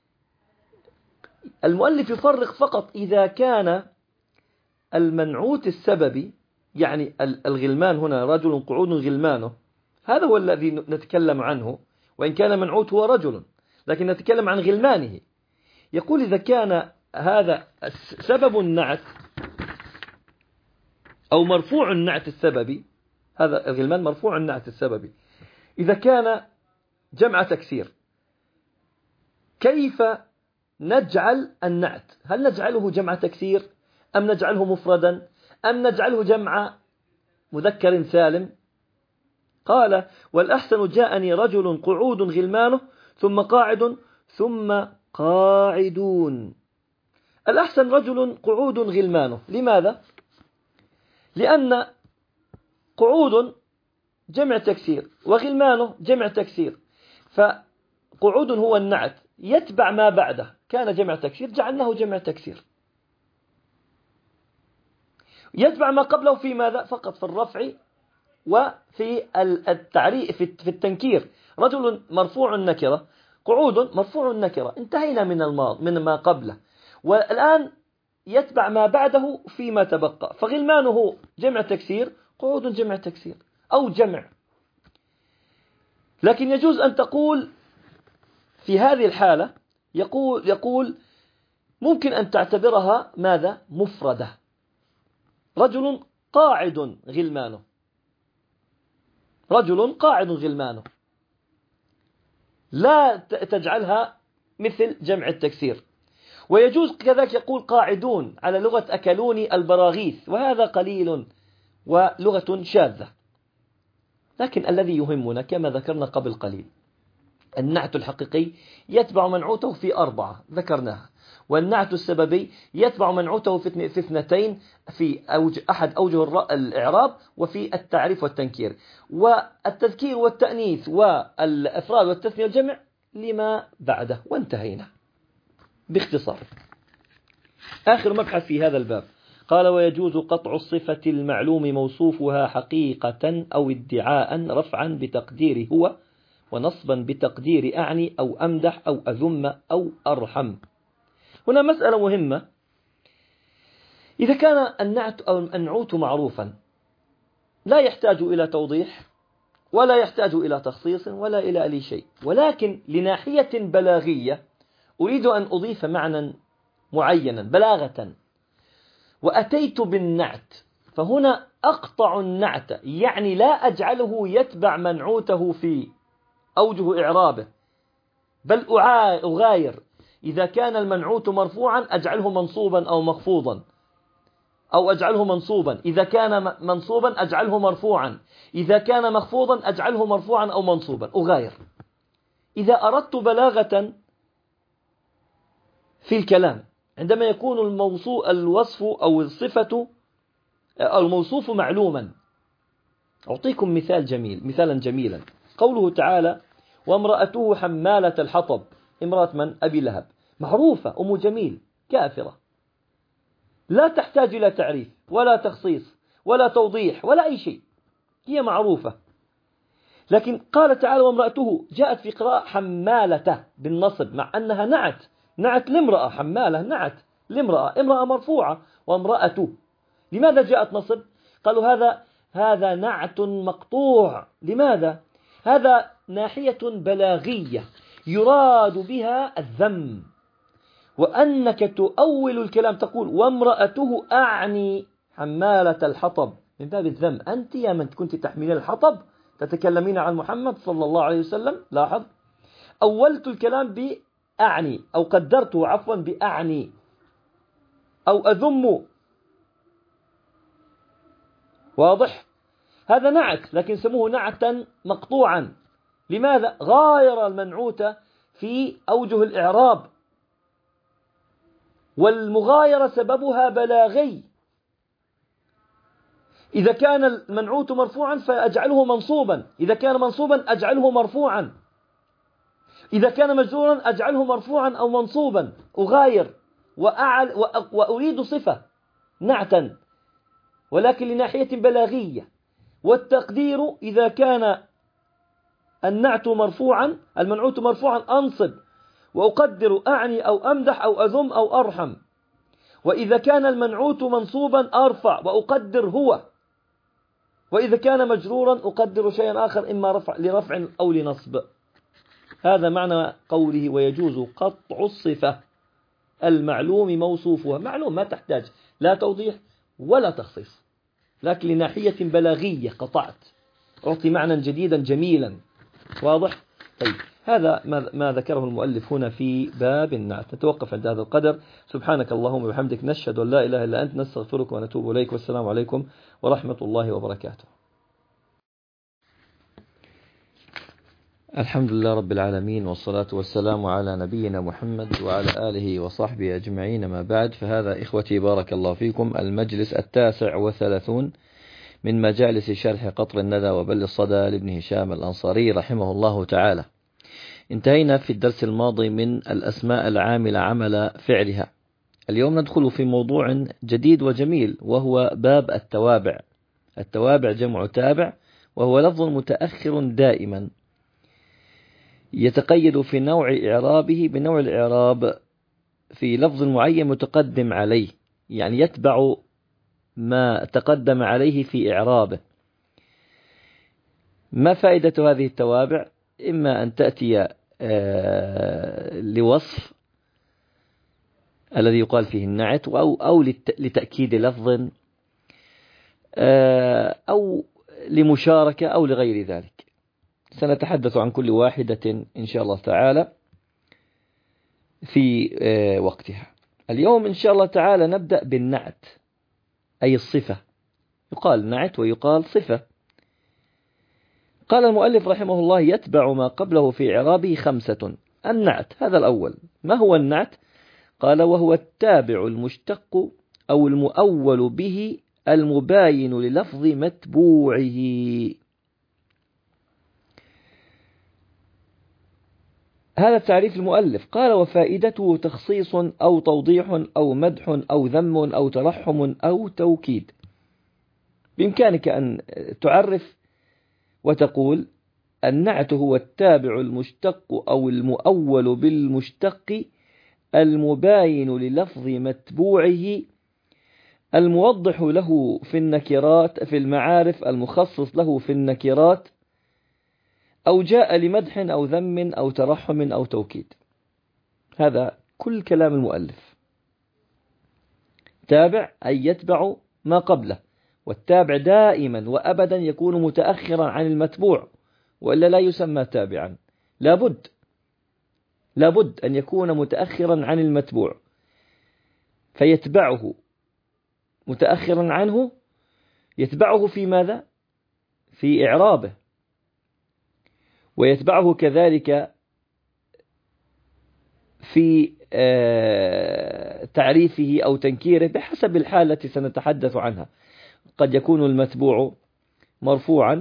المؤلف يفرق فقط إذا كان المنعوت السببي، يعني الغلمان هنا رجل قعود غلمانه، هذا هو الذي نتكلم عنه، وإن كان منعوت هو رجل، لكن نتكلم عن غلمانه. يقول إذا كان هذا سبب النعت أو مرفوع النعت السببي، هذا الغلمان مرفوع النعت السببي، إذا كان جمع تكسير كيف نجعل النعت؟ هل نجعله جمع تكسير أم نجعله مفردا أم نجعله جمع مذكر سالم؟ قال: والأحسن جاءني رجل قعود غلمانه ثم قاعد ثم قاعدون. الأحسن رجل قعود غلمانه. لماذا؟ لأن قعود جمع تكسير وغلمانه جمع تكسير، فقعود هو النعت يتبع ما بعده، كان جمع تكسير جعلناه جمع تكسير، يتبع ما قبله في ماذا؟ فقط في الرفع وفي التعريف في التنكير. رجل مرفوع النكرة، قعود مرفوع النكرة، انتهينا من ما قبله، والآن يتبع ما بعده فيما تبقى. فغلمانه جمع تكسير، قعود جمع تكسير أو جمع. لكن يجوز أن تقول في هذه الحالة، يقول ممكن أن تعتبرها ماذا؟ مفردة. رجل قاعد غلمانه، رجل قاعد غلمانه، لا تجعلها مثل جمع التكسير. ويجوز كذلك يقول قاعدون على لغة أكلوني البراغيث، وهذا قليل ولغة شاذة. لكن الذي يهمنا كما ذكرنا قبل قليل النعت الحقيقي يتبع منعوته في 4 ذكرناها، والنعت السببي يتبع منعوته في 2 في أحد أوجه الإعراب وفي التعريف والتنكير، والتذكير والتأنيث والإفراد والتثنية والجمع لما بعده. وانتهينا باختصار. آخر مبحث في هذا الباب قال: ويجوز قطع الصفة المعلوم موصوفها حقيقة أو ادعاء رفعا بتقدير هو، ونصبا بتقدير أعني أو أمدح أو أذم أو أرحم. هنا مسألة مهمة. إذا كان النعت أو المنعوت معروفا لا يحتاج إلى توضيح ولا يحتاج إلى تخصيص ولا إلى أي شيء، ولكن لناحية بلاغية أريد أن أضيف معنى معينا بلاغة، وأتيت بالنعت، فهنا أقطع النعت، يعني لا أجعله يتبع منعوته في أوجه إعرابه، بل أغاير. إذا كان المنعوت مرفوعا أجعله منصوبا أو مخفوضا، أو أجعله منصوبا. إذا كان منصوبا أجعله مرفوعا، إذا كان مخفوضا أجعله مرفوعا أو منصوبا، أغاير. إذا أردت بلاغة في الكلام عندما يكون الوصف أو الصفة أو الموصوف معلوما، أعطيكم مثالا جميلا. قوله تعالى: وامرأته حمالة الحطب. امرأة من؟ أبي لهب، معروفة، أم جميل كافرة، لا تحتاج إلى تعريف ولا تخصيص ولا توضيح ولا أي شيء، هي معروفة. لكن قال تعالى: وامرأته، جاءت في قراءة حمالة بالنصب، مع أنها نعت لامرأة، حمالة نعت لامرأة، امرأة مرفوعة، وامرأته. لماذا جاءت نصب؟ قالوا هذا نعت مقطوع. لماذا؟ هذا ناحية بلاغية يراد بها الذم، وأنك تؤول الكلام تقول: وامرأته أعني حمالة الحطب، من باب الذم. أنت يا من كنت تحملين الحطب تتكلمين عن محمد صلى الله عليه وسلم. لاحظ، أولت الكلام بأعني، أو قدرته عفوا بأعني أو أذم. واضح؟ هذا نعت، لكن سموه نعتا مقطوعا. لماذا؟ غاير المنعوت في أوجه الإعراب، والمغايرة سببها بلاغي. إذا كان المنعوت مرفوعا فأجعله منصوبا، إذا كان منصوبا أجعله مرفوعا، إذا كان مجرورا أجعله مرفوعا أو منصوبا. أغاير وأريد صفة نعتا، ولكن لناحية بلاغية. والتقدير إذا كان النعت مرفوعا، المنعوت مرفوعا، أنصب وأقدر أعني أو أمدح أو أذم أو أرحم. وإذا كان المنعوت منصوبا أرفع وأقدر هو، وإذا كان مجرورا أقدر شيئا آخر، إما لرفع أو لنصب. هذا معنى قوله: ويجوز قطع الصفة المعلوم موصوفها، معلوم ما تحتاج لا توضيح ولا تخصيص، لكن لناحية بلاغية قطعت، أعطي معنى جديدا جميلا واضح. طيب هذا ما ذكره المؤلف هنا في باب النعت. نتوقف عند هذا القدر. سبحانك اللهم وبحمدك، نشهد أن لا إله إلا أنت، نستغفرك ونتوب إليك، والسلام عليكم ورحمة الله وبركاته. الحمد لله رب العالمين، والصلاة والسلام على نبينا محمد وعلى آله وصحبه أجمعين، ما بعد. فهذا إخوتي بارك الله فيكم المجلس 39 من مجالس شرح قطر الندى وبل الصدى لابن هشام الأنصاري رحمه الله تعالى. انتهينا في الدرس الماضي من الأسماء العاملة عمل فعلها. اليوم ندخل في موضوع جديد وجميل، وهو باب التوابع. التوابع جمع تابع، وهو لفظ متأخر دائما يتقيد في نوع إعرابه بنوع الإعراب في لفظ معين متقدم عليه، يعني يتبع ما تقدم عليه في إعرابه. ما فائدة هذه التوابع؟ إما أن تأتي لوصف الذي يقال فيه النعت، أو لتأكيد لفظ، أو لمشاركة، أو لغير ذلك. سنتحدث عن كل واحدة إن شاء الله تعالى في وقتها. اليوم إن شاء الله تعالى نبدأ بالنعت، أي الصفة. يقال نعت ويقال صفة. قال المؤلف رحمه الله: يتبع ما قبله في إعرابه 5. النعت هذا الأول. ما هو النعت؟ قال: وهو التابع المشتق أو المؤول به المباين للفظ متبوعه. هذا تعريف المؤلف. قال: وفائدته تخصيص أو توضيح أو مدح أو ذم أو ترحم أو توكيد. بإمكانك أن تعرف وتقول: النعت هو التابع المشتق أو المؤول بالمشتق المباين للفظ متبوعه، الموضح له في النكرات في المعارف، المخصص له في النكرات، أو جاء لمدح أو ذم أو ترحم أو توكيد. هذا كل كلام المؤلف. تابع أي يتبع ما قبله، والتابع دائما وأبدا يكون متأخرا عن المتبوع، وإلا لا يسمى تابعا. لابد أن يكون متأخرا عن المتبوع، فيتبعه متأخرا عنه. يتبعه في ماذا؟ في إعرابه، ويتبعه كذلك في تعريفه أو تنكيره بحسب الحالة التي سنتحدث عنها. قد يكون المتبوع مرفوعا،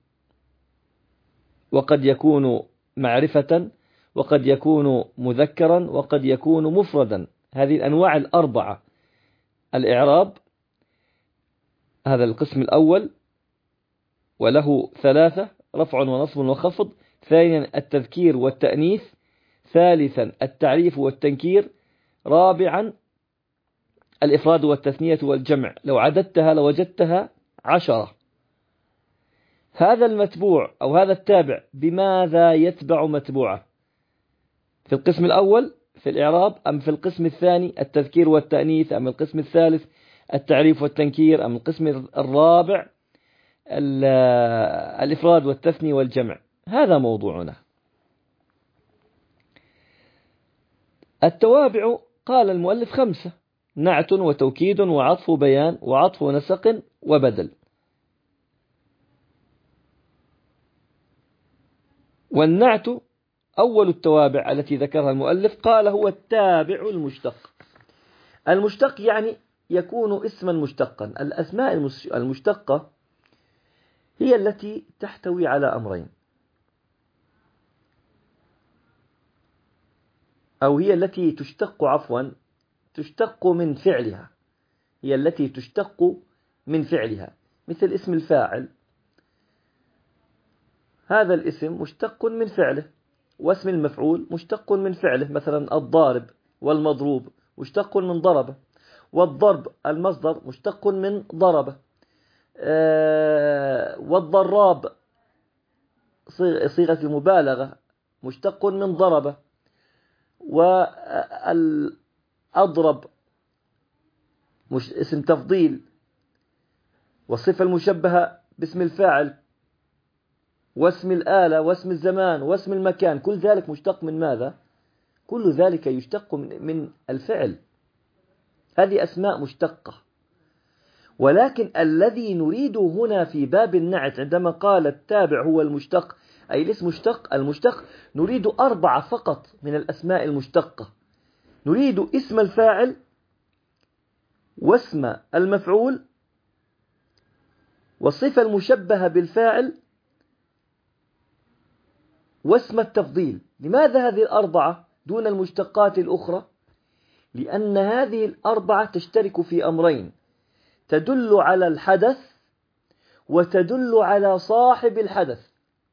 وقد يكون معرفة، وقد يكون مذكرا، وقد يكون مفردا. هذه الأنواع الأربعة. الإعراب هذا القسم الأول، وله 3: رفع ونصب وخفض. ثانيا التذكير والتأنيث. ثالثا التعريف والتنكير. رابعا الإفراد والتثنية والجمع. لو عددتها لوجدتها 10. هذا المتبوع أو هذا التابع بماذا يتبع متبوعه؟ في القسم الأول في الإعراب، أم في القسم الثاني التذكير والتأنيث، أم القسم الثالث التعريف والتنكير، أم القسم الرابع الإفراد والتثنية والجمع؟ هذا موضوعنا. التوابع قال المؤلف 5: نعت وتوكيد وعطف بيان وعطف نسق وبدل. والنعت أول التوابع التي ذكرها المؤلف. قال: هو التابع المشتق. المشتق يعني يكون اسما مشتقا. الأسماء المشتقة هي التي تحتوي على أمرين، أو هي التي تشتق من فعلها. هي التي تشتق من فعلها، مثل اسم الفاعل. هذا الاسم مشتق من فعله، واسم المفعول مشتق من فعله. مثلا الضارب والمضروب مشتق من ضربه، والضرب المصدر مشتق من ضربه، والضراب صيغة المبالغة مشتق من ضربه، أضرب مش اسم تفضيل، والصفة المشبهة باسم الفاعل، واسم الآلة، واسم الزمان، واسم المكان، كل ذلك مشتق من ماذا؟ كل ذلك يشتق من الفعل. هذه أسماء مشتقة. ولكن الذي نريده هنا في باب النعت عندما قال التابع هو المشتق أي الاسم مشتق، المشتق نريد 4 فقط من الأسماء المشتقة. نريد اسم الفاعل، واسم المفعول، والصفة المشبهة بالفاعل، واسم التفضيل. لماذا هذه 4 دون المشتقات الأخرى؟ لأن هذه 4 تشترك في أمرين: تدل على الحدث وتدل على صاحب الحدث.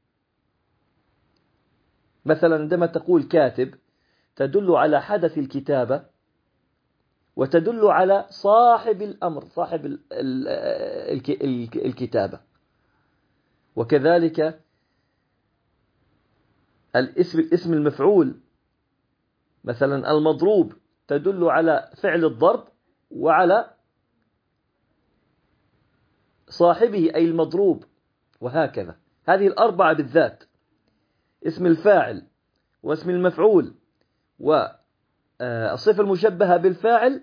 مثلا عندما تقول كاتب تدل على حدث الكتابة وتدل على صاحب الأمر، صاحب الكتابة. وكذلك اسم المفعول، مثلا المضروب تدل على فعل الضرب وعلى صاحبه أي المضروب، وهكذا. هذه 4 بالذات: اسم الفاعل، واسم المفعول، والصفة المشبهة بالفاعل،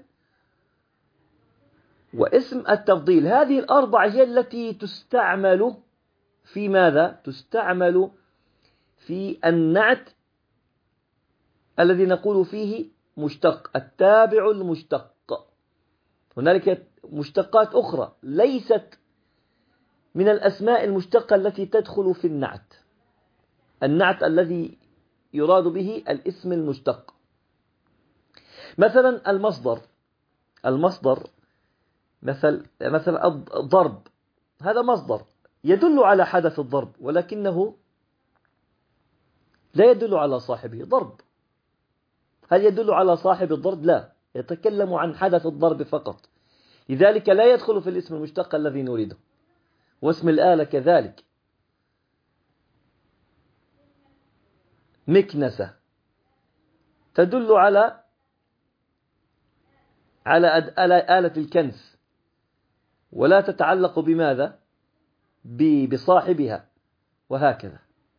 واسم التفضيل. هذه 4 هي التي تستعمل في ماذا؟ تستعمل في النعت الذي نقول فيه مشتق، التابع المشتق. هنالك مشتقات أخرى ليست من الأسماء المشتقة التي تدخل في النعت. النعت الذي يراد به الاسم المشتق. مثلا المصدر مثلا الضرب، هذا مصدر يدل على حدث الضرب، ولكنه لا يدل على صاحبه. ضرب، هل يدل على صاحب الضرب؟ لا، يتكلم عن حدث الضرب فقط، لذلك لا يدخل في الاسم المشتق الذي نريده. واسم الآلة كذلك، مكنسة تدل على آلة الكنس، ولا تتعلق بماذا؟ بصاحبها، وهكذا.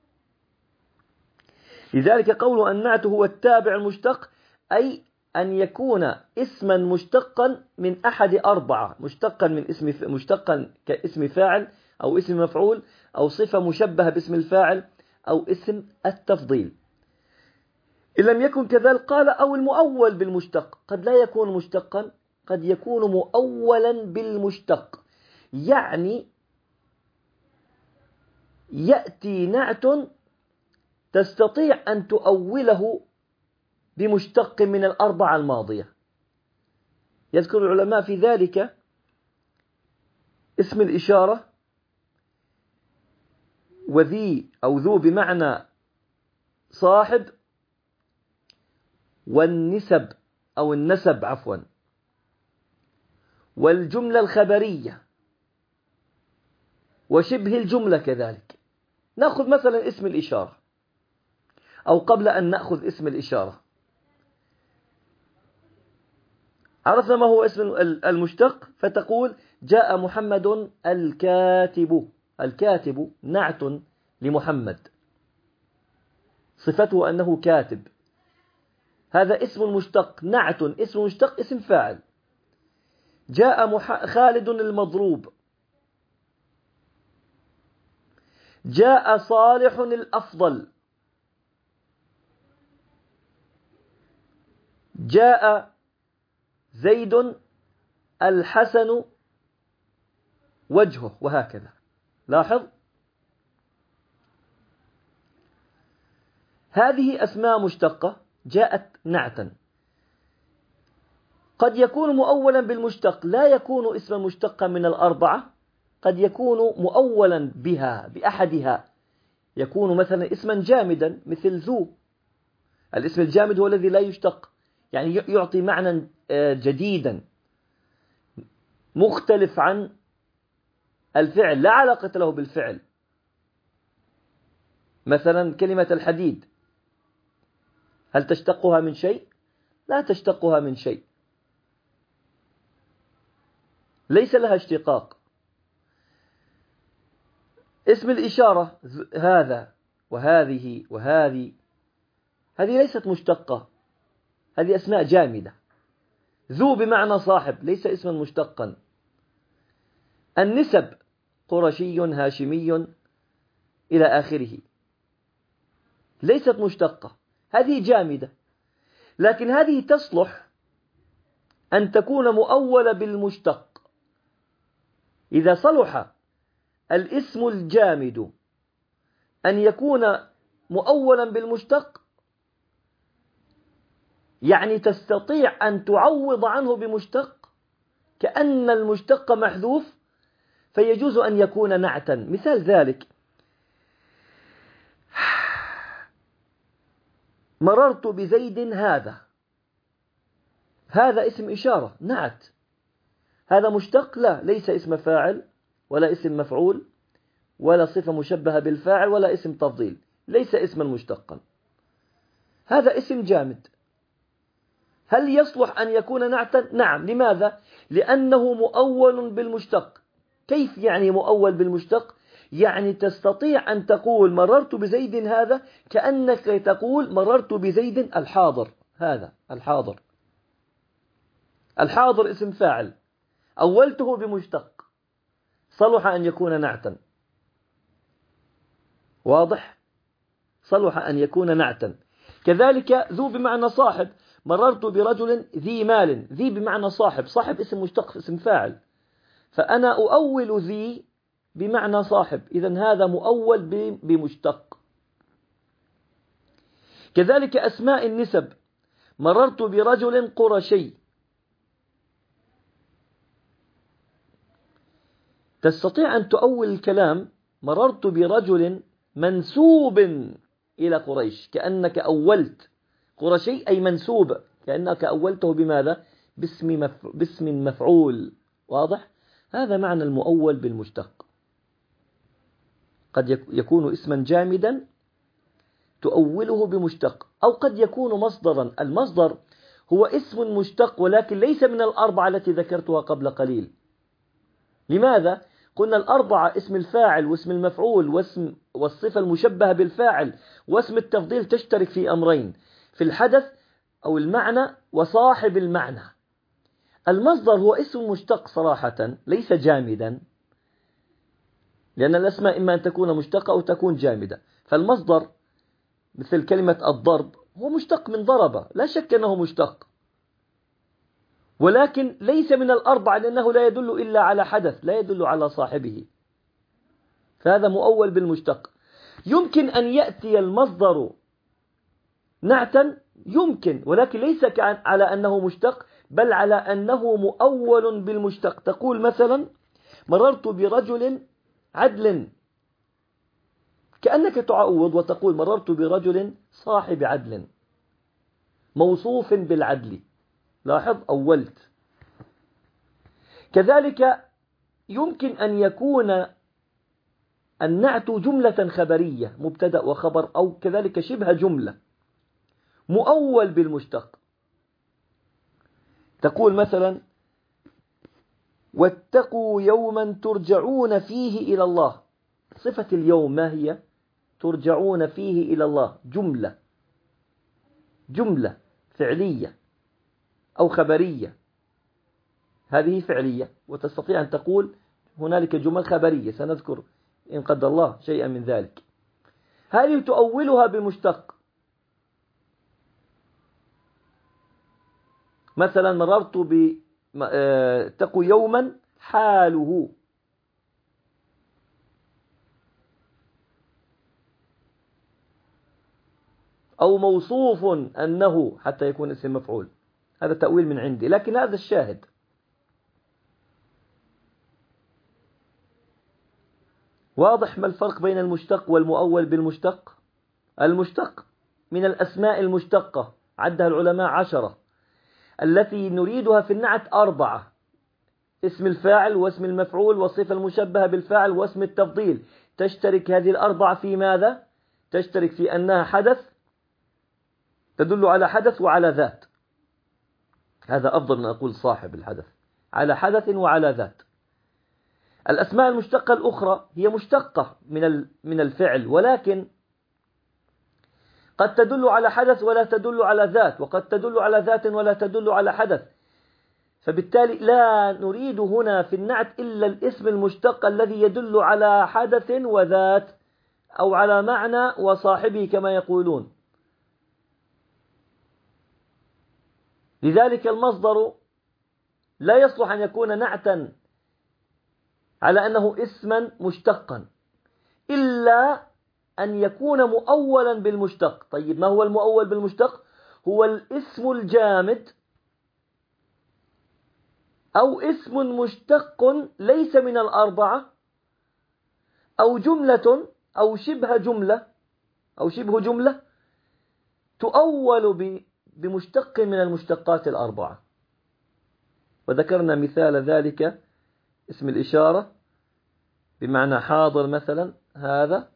لذلك قول النعت هو التابع المشتق أي أن يكون اسما مشتقا من أحد 4، مشتقا كاسم فاعل أو اسم مفعول أو صفة مشبهة باسم الفاعل أو اسم التفضيل. إن لم يكن كذلك قال أو المؤول بالمشتق. قد لا يكون مشتقا، قد يكون مؤولا بالمشتق، يعني يأتي نعت تستطيع أن تؤوله بمشتق من 4 الماضية. يذكر العلماء في ذلك اسم الإشارة، وذي أو ذو بمعنى صاحب، والنسب أو النسب عفوا، والجملة الخبرية، وشبه الجملة كذلك. نأخذ مثلا اسم الإشارة، أو قبل أن نأخذ اسم الإشارة عرفنا ما هو اسم المشتق، فتقول جاء محمد الكاتب. الكاتب نعت لمحمد، صفته أنه كاتب، هذا اسم المشتق، نعت اسم مشتق اسم فاعل. جاء خالد المضروب، جاء صالح الأفضل، جاء زيد الحسن وجهه، وهكذا. لاحظ، هذه أسماء مشتقة جاءت نعتا. قد يكون مؤولا بالمشتق، لا يكون اسما مشتقا من 4، قد يكون مؤولا بها بأحدها، يكون مثلا اسما جامدا مثل ذو. الاسم الجامد هو الذي لا يشتق، يعني يعطي معنى جديدا مختلف عن الفعل، لا علاقة له بالفعل. مثلا كلمة الحديد، هل تشتقها من شيء؟ لا تشتقها من شيء، ليس لها اشتقاق. اسم الإشارة هذا وهذه وهذه، هذه ليست مشتقة، هذه أسماء جامدة. ذو بمعنى صاحب ليس اسما مشتقا. النسب قرشي هاشمي إلى آخره ليست مشتقة، هذه جامدة. لكن هذه تصلح أن تكون مؤولة بالمشتق. إذا صلح الاسم الجامد أن يكون مؤولا بالمشتق، يعني تستطيع أن تعوض عنه بمشتق كأن المشتق محذوف، فيجوز أن يكون نعتا. مثال ذلك: مررت بزيد هذا، هذا اسم إشارة نعت. هذا مشتق؟ لا، ليس اسم فاعل ولا اسم مفعول ولا صفة مشبهة بالفاعل ولا اسم تفضيل، ليس اسما مشتقا، هذا اسم جامد. هل يصلح أن يكون نعتا؟ نعم. لماذا؟ لأنه مؤول بالمشتق. كيف يعني مؤول بالمشتق؟ يعني تستطيع أن تقول مررت بزيد هذا كأنك تقول مررت بزيد الحاضر. هذا الحاضر، الحاضر اسم فاعل أولته بمشتق، صلح أن يكون نعتا. واضح؟ صلح أن يكون نعتا. كذلك ذو بمعنى صاحب، مررت برجل ذي مال، ذي بمعنى صاحب، صاحب اسم مشتق اسم فاعل، فأنا أؤول ذي بمعنى صاحب، إذن هذا مؤول بمشتق. كذلك أسماء النسب، مررت برجل قرشي، تستطيع أن تؤول الكلام مررت برجل منسوب إلى قريش، كأنك أولت قرشي أي منسوب، كأنك أولته بماذا؟ باسم مفعول. واضح؟ هذا معنى المؤول بالمشتق. قد يكون اسما جامدا تؤوله بمشتق، أو قد يكون مصدرا. المصدر هو اسم مشتق ولكن ليس من الأربعة التي ذكرتها قبل قليل. لماذا؟ قلنا الأربعة: اسم الفاعل واسم المفعول والصفة المشبهة بالفاعل واسم التفضيل تشترك في أمرين، في الحدث أو المعنى وصاحب المعنى. المصدر هو اسم مشتق صراحة ليس جامدا، لأن الأسماء إما أن تكون مشتقة أو تكون جامدة. فالمصدر مثل كلمة الضرب هو مشتق من ضرب، لا شك أنه مشتق، ولكن ليس من الأربعة لأنه لا يدل إلا على حدث، لا يدل على صاحبه، فهذا مؤول بالمشتق. يمكن أن يأتي المصدر نعتا، يمكن، ولكن ليس على أنه مشتق، بل على أنه مؤول بالمشتق. تقول مثلا مررت برجل عدل، كأنك تعوض وتقول مررت برجل صاحب عدل موصوف بالعدل. لاحظ، أولت. كذلك يمكن أن يكون النعت جملة خبرية، مبتدأ وخبر، أو كذلك شبه جملة، مؤول بالمشتق. تقول مثلا واتقوا يوما ترجعون فيه إلى الله، صفة اليوم ما هي؟ ترجعون فيه إلى الله، جملة فعلية أو خبرية، هذه فعلية، وتستطيع أن تقول هنالك جمل خبرية سنذكر إن قدر الله شيئا من ذلك. هذه تؤولها بمشتق. مثلا مررت اتقوا يوما حاله، أو موصوف أنه حتى يكون اسم مفعول، هذا تأويل من عندي، لكن هذا الشاهد. واضح ما الفرق بين المشتق والمؤول بالمشتق؟ المشتق من الأسماء المشتقة عدها العلماء 10، التي نريدها في النعت 4: اسم الفاعل واسم المفعول والصفة المشبهة بالفاعل واسم التفضيل. تشترك هذه الأربعة في ماذا؟ تشترك في أنها حدث، تدل على حدث وعلى ذات. هذا أفضل من أن أقول صاحب الحدث، على حدث وعلى ذات. الأسماء المشتقة الأخرى هي مشتقة من الفعل، ولكن قد تدل على حدث ولا تدل على ذات، وقد تدل على ذات ولا تدل على حدث. فبالتالي لا نريد هنا في النعت إلا الاسم المشتق الذي يدل على حدث وذات، أو على معنى وصاحبه كما يقولون. لذلك المصدر لا يصلح أن يكون نعتا على أنه اسما مشتقا إلا أن يكون مؤولا بالمشتق. طيب ما هو المؤول بالمشتق؟ هو الاسم الجامد أو اسم مشتق ليس من الأربعة، أو جملة أو شبه جملة تؤول بمشتق من المشتقات الأربعة. وذكرنا مثال ذلك اسم الإشارة بمعنى حاضر مثلا هذا،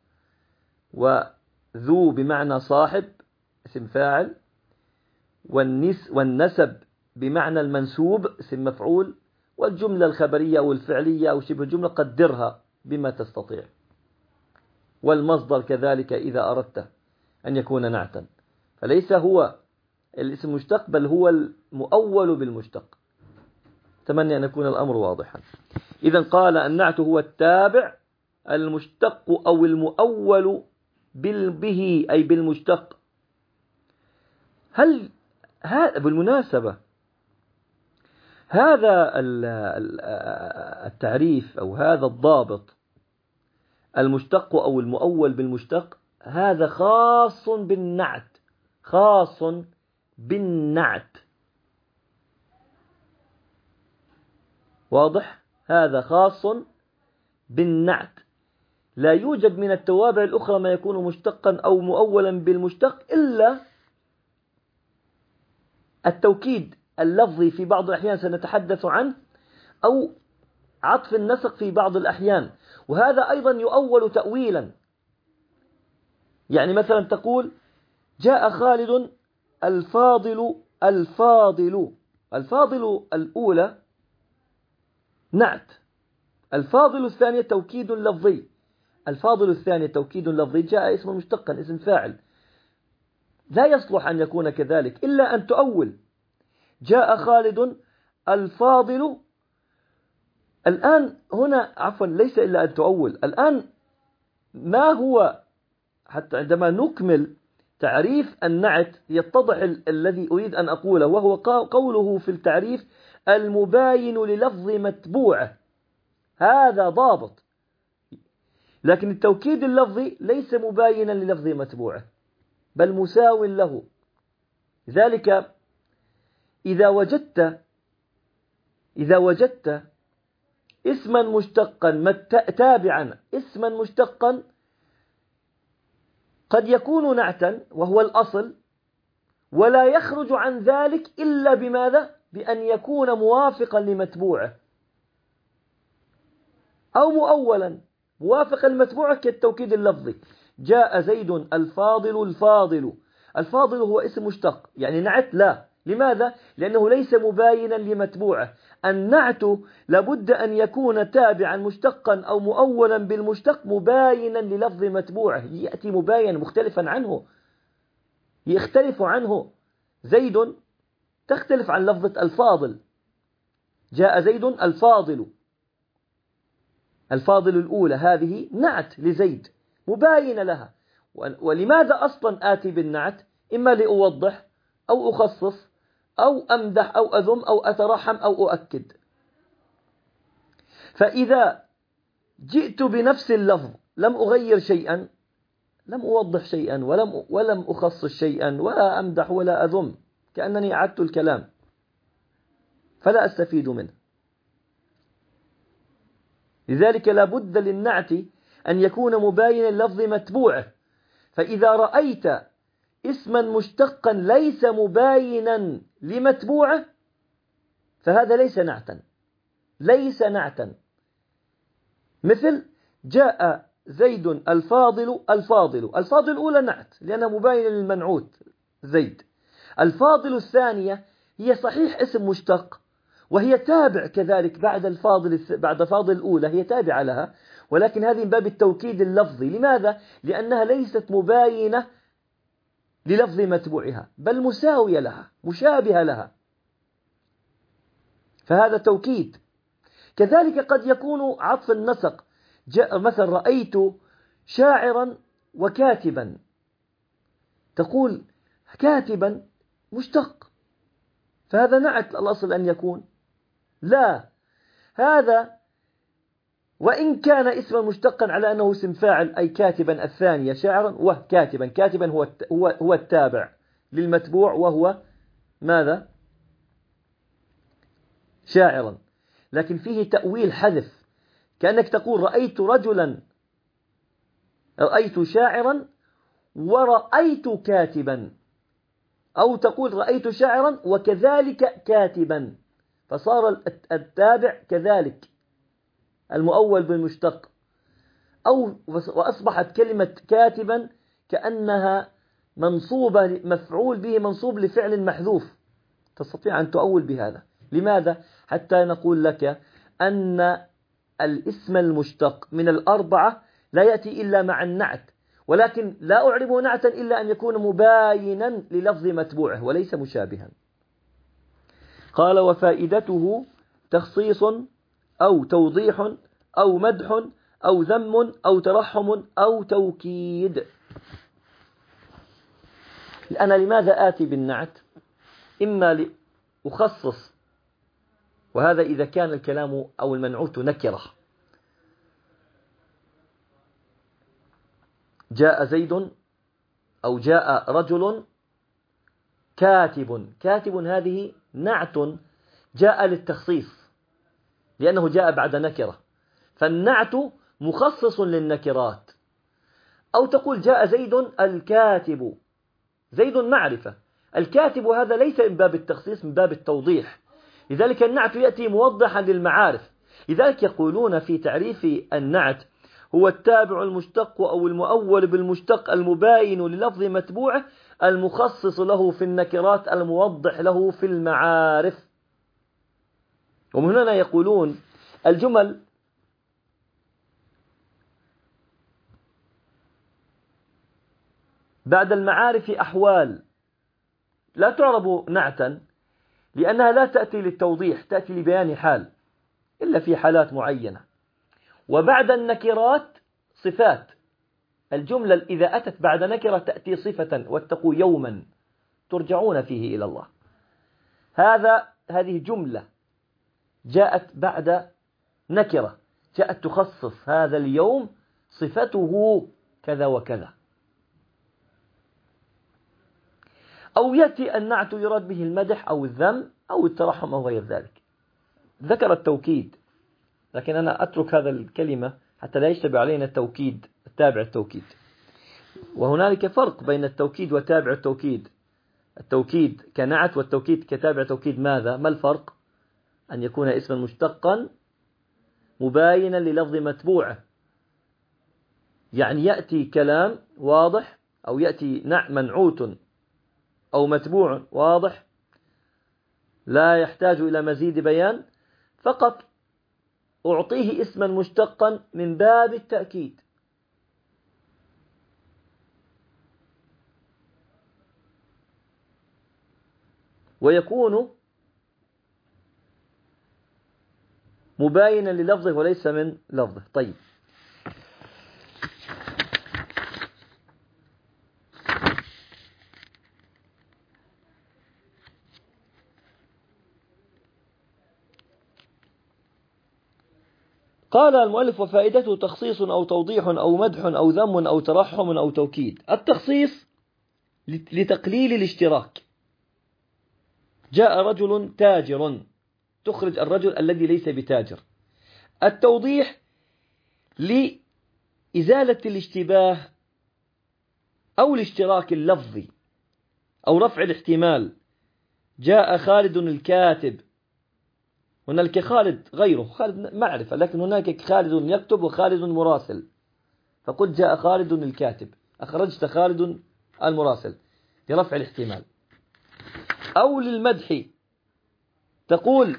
وذو بمعنى صاحب اسم فاعل، والنسب بمعنى المنسوب اسم مفعول، والجملة الخبرية أو الفعلية أو شبه الجملة قدرها بما تستطيع. والمصدر كذلك إذا أردت أن يكون نعتا، فليس هو الاسم مشتق بل هو المؤول بالمشتق. أتمنى أن يكون الأمر واضحا. إذن قال النعت هو التابع المشتق أو المؤول به أي بالمشتق. هل بالمناسبة هذا التعريف أو هذا الضابط المشتق أو المؤول بالمشتق هذا خاص بالنعت، خاص بالنعت، واضح؟ هذا خاص بالنعت. لا يوجد من التوابع الأخرى ما يكون مشتقا أو مؤولا بالمشتق إلا التوكيد اللفظي في بعض الأحيان سنتحدث عنه، أو عطف النسق في بعض الأحيان، وهذا أيضا يؤول تأويلا. يعني مثلا تقول جاء خالد الفاضل. الفاضل الأولى نعت، الفاضل الثانية توكيد لفظي. الفاضل الثانية توكيد لفظي، جاء اسم مشتقا اسم فاعل، لا يصلح أن يكون كذلك إلا أن تؤول. جاء خالد الفاضل. الآن هنا عفوا ليس إلا أن تؤول. الآن ما هو حتى عندما نكمل تعريف النعت يتضح الذي أريد أن أقوله، وهو قوله في التعريف المباين للفظ متبوعه. هذا ضابط، لكن التوكيد اللفظي ليس مباينا للفظ متبوعه بل مساو له. ذلك إذا وجدت اسما مشتقا تابعا اسما مشتقا قد يكون نعتا وهو الأصل، ولا يخرج عن ذلك إلا بماذا؟ بأن يكون موافقا لمتبوعه أو مؤولا موافقا لمتبوعه كالتوكيد اللفظي. جاء زيد الفاضل. الفاضل هو اسم مشتق يعني نعت؟ لا. لماذا؟ لأنه ليس مباينا لمتبوعه. النعت لابد أن يكون تابعا مشتقا أو مؤولا بالمشتق مباينا للفظ متبوعه، يأتي مباين مختلفا عنه، يختلف عنه. زيد تختلف عن لفظة الفاضل. جاء زيد الفاضل. الفاضل الأولى هذه نعت لزيد مباين لها. ولماذا أصلا آتي بالنعت؟ إما لأوضح أو أخصص أو أمدح أو أذم أو أترحم أو أؤكد. فإذا جئت بنفس اللفظ لم أغير شيئا، لم أوضح شيئا ولم أخصص شيئا ولا أمدح ولا أذم، كأنني أعدت الكلام فلا أستفيد منه. لذلك لا بد للنعت أن يكون مباينا للفظ متبوعه. فإذا رأيت اسما مشتقا ليس مباينا لمتبوعه فهذا ليس نعتا. مثل جاء زيد الفاضل. الفاضل الأولى نعت لأنها مباينة للمنعوت زيد. الفاضل الثانية هي صحيح اسم مشتق، وهي تابع كذلك بعد فاضل الأولى، هي تابعة لها، ولكن هذه من باب التوكيد اللفظي. لماذا؟ لأنها ليست مباينة للفظ متبوعها، بل مساوية لها، مشابهة لها، فهذا توكيد. كذلك قد يكون عطف النسق، مثلا رأيت شاعرا وكاتبا، تقول كاتبا مشتق، فهذا نعت الأصل أن يكون، لا، هذا وإن كان اسما مشتقا على أنه اسم فاعل، أي كاتبا الثانية شاعرا وكاتبا، كاتبا هو التابع للمتبوع، وهو ماذا؟ شاعرا، لكن فيه تأويل حذف، كأنك تقول رأيت شاعرا ورأيت كاتبا، أو تقول رأيت شاعرا وكذلك كاتبا، فصار التابع كذلك المؤول بالمشتق، وأصبحت كلمة كاتبا كأنها منصوبة، مفعول به منصوب لفعل محذوف، تستطيع أن تؤول بهذا. لماذا؟ حتى نقول لك أن الاسم المشتق من الأربعة لا يأتي إلا مع النعت، ولكن لا أعربه نعتا إلا أن يكون مباينا للفظ متبوعه وليس مشابها. قال: وفائدته تخصيص أو توضيح أو مدح أو ذم أو ترحم أو توكيد. أنا لماذا آتي بالنعت؟ إما لأخصص، وهذا إذا كان الكلام أو المنعوت نكرة، جاء زيد أو جاء رجل كاتب، هذه نعت جاء للتخصيص لأنه جاء بعد نكرة، فالنعت مخصص للنكرات. أو تقول جاء زيد الكاتب، زيد معرفة، الكاتب هذا ليس من باب التخصيص، من باب التوضيح، لذلك النعت يأتي موضحا للمعارف. لذلك يقولون في تعريف النعت: هو التابع المشتق أو المؤول بالمشتق المباين للفظ متبوعه المخصص له في النكرات الموضح له في المعارف. ومن هنا يقولون الجمل بعد المعارف أحوال لا تعرب نعتا، لأنها لا تأتي للتوضيح، تأتي لبيان حال إلا في حالات معينة. وبعد النكرات صفات، الجملة إذا أتت بعد نكرة تأتي صفة: واتقوا يوما ترجعون فيه إلى الله. هذه جملة جاءت بعد نكرة، جاءت تخصص هذا اليوم صفته كذا وكذا. أو يأتي النعت يراد به المدح أو الذم أو الترحم أو غير ذلك. ذكر التوكيد، لكن أنا أترك هذا الكلمة حتى لا يشتبه علينا التوكيد، التابع التوكيد. وهنالك فرق بين التوكيد وتابع التوكيد. التوكيد كنعت والتوكيد كتابع توكيد. ماذا؟ ما الفرق؟ أن يكون اسما مشتقا مباينا للفظ متبوعه، يعني يأتي كلام واضح، أو يأتي منعوت أو متبوع واضح لا يحتاج إلى مزيد بيان، فقط أعطيه اسما مشتقا من باب التأكيد. ويكون مباينا للفظه وليس من لفظه. طيب، قال المؤلف: وفائدته تخصيص أو توضيح أو مدح أو ذم أو ترحم أو توكيد. التخصيص لتقليل الاشتراك، جاء رجل تاجر، تخرج الرجل الذي ليس بتاجر. التوضيح لإزالة الاشتباه أو الاشتراك اللفظي أو رفع الاحتمال. جاء خالد الكاتب، هناك خالد غيره، خالد معرفة، لكن هناك خالد يكتب وخالد مراسل، فقلت جاء خالد الكاتب، أخرجت خالد المراسل لرفع الاحتمال. أو للمدح، تقول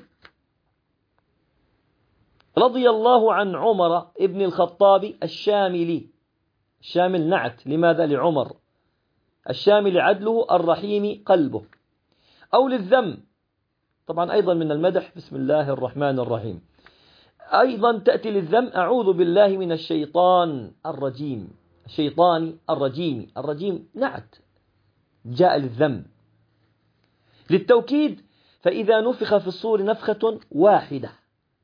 رضي الله عن عمر ابن الخطاب الشاملي. الشامل نعت، لماذا؟ لعمر. الشامل عدله، الرحيم قلبه. أو للذم، طبعا أيضا من المدح بسم الله الرحمن الرحيم. أيضا تأتي للذم أعوذ بالله من الشيطان الرجيم. الشيطان الرجيم، الرجيم نعت جاء للذم. للتوكيد فإذا نفخ في الصور نفخة واحدة.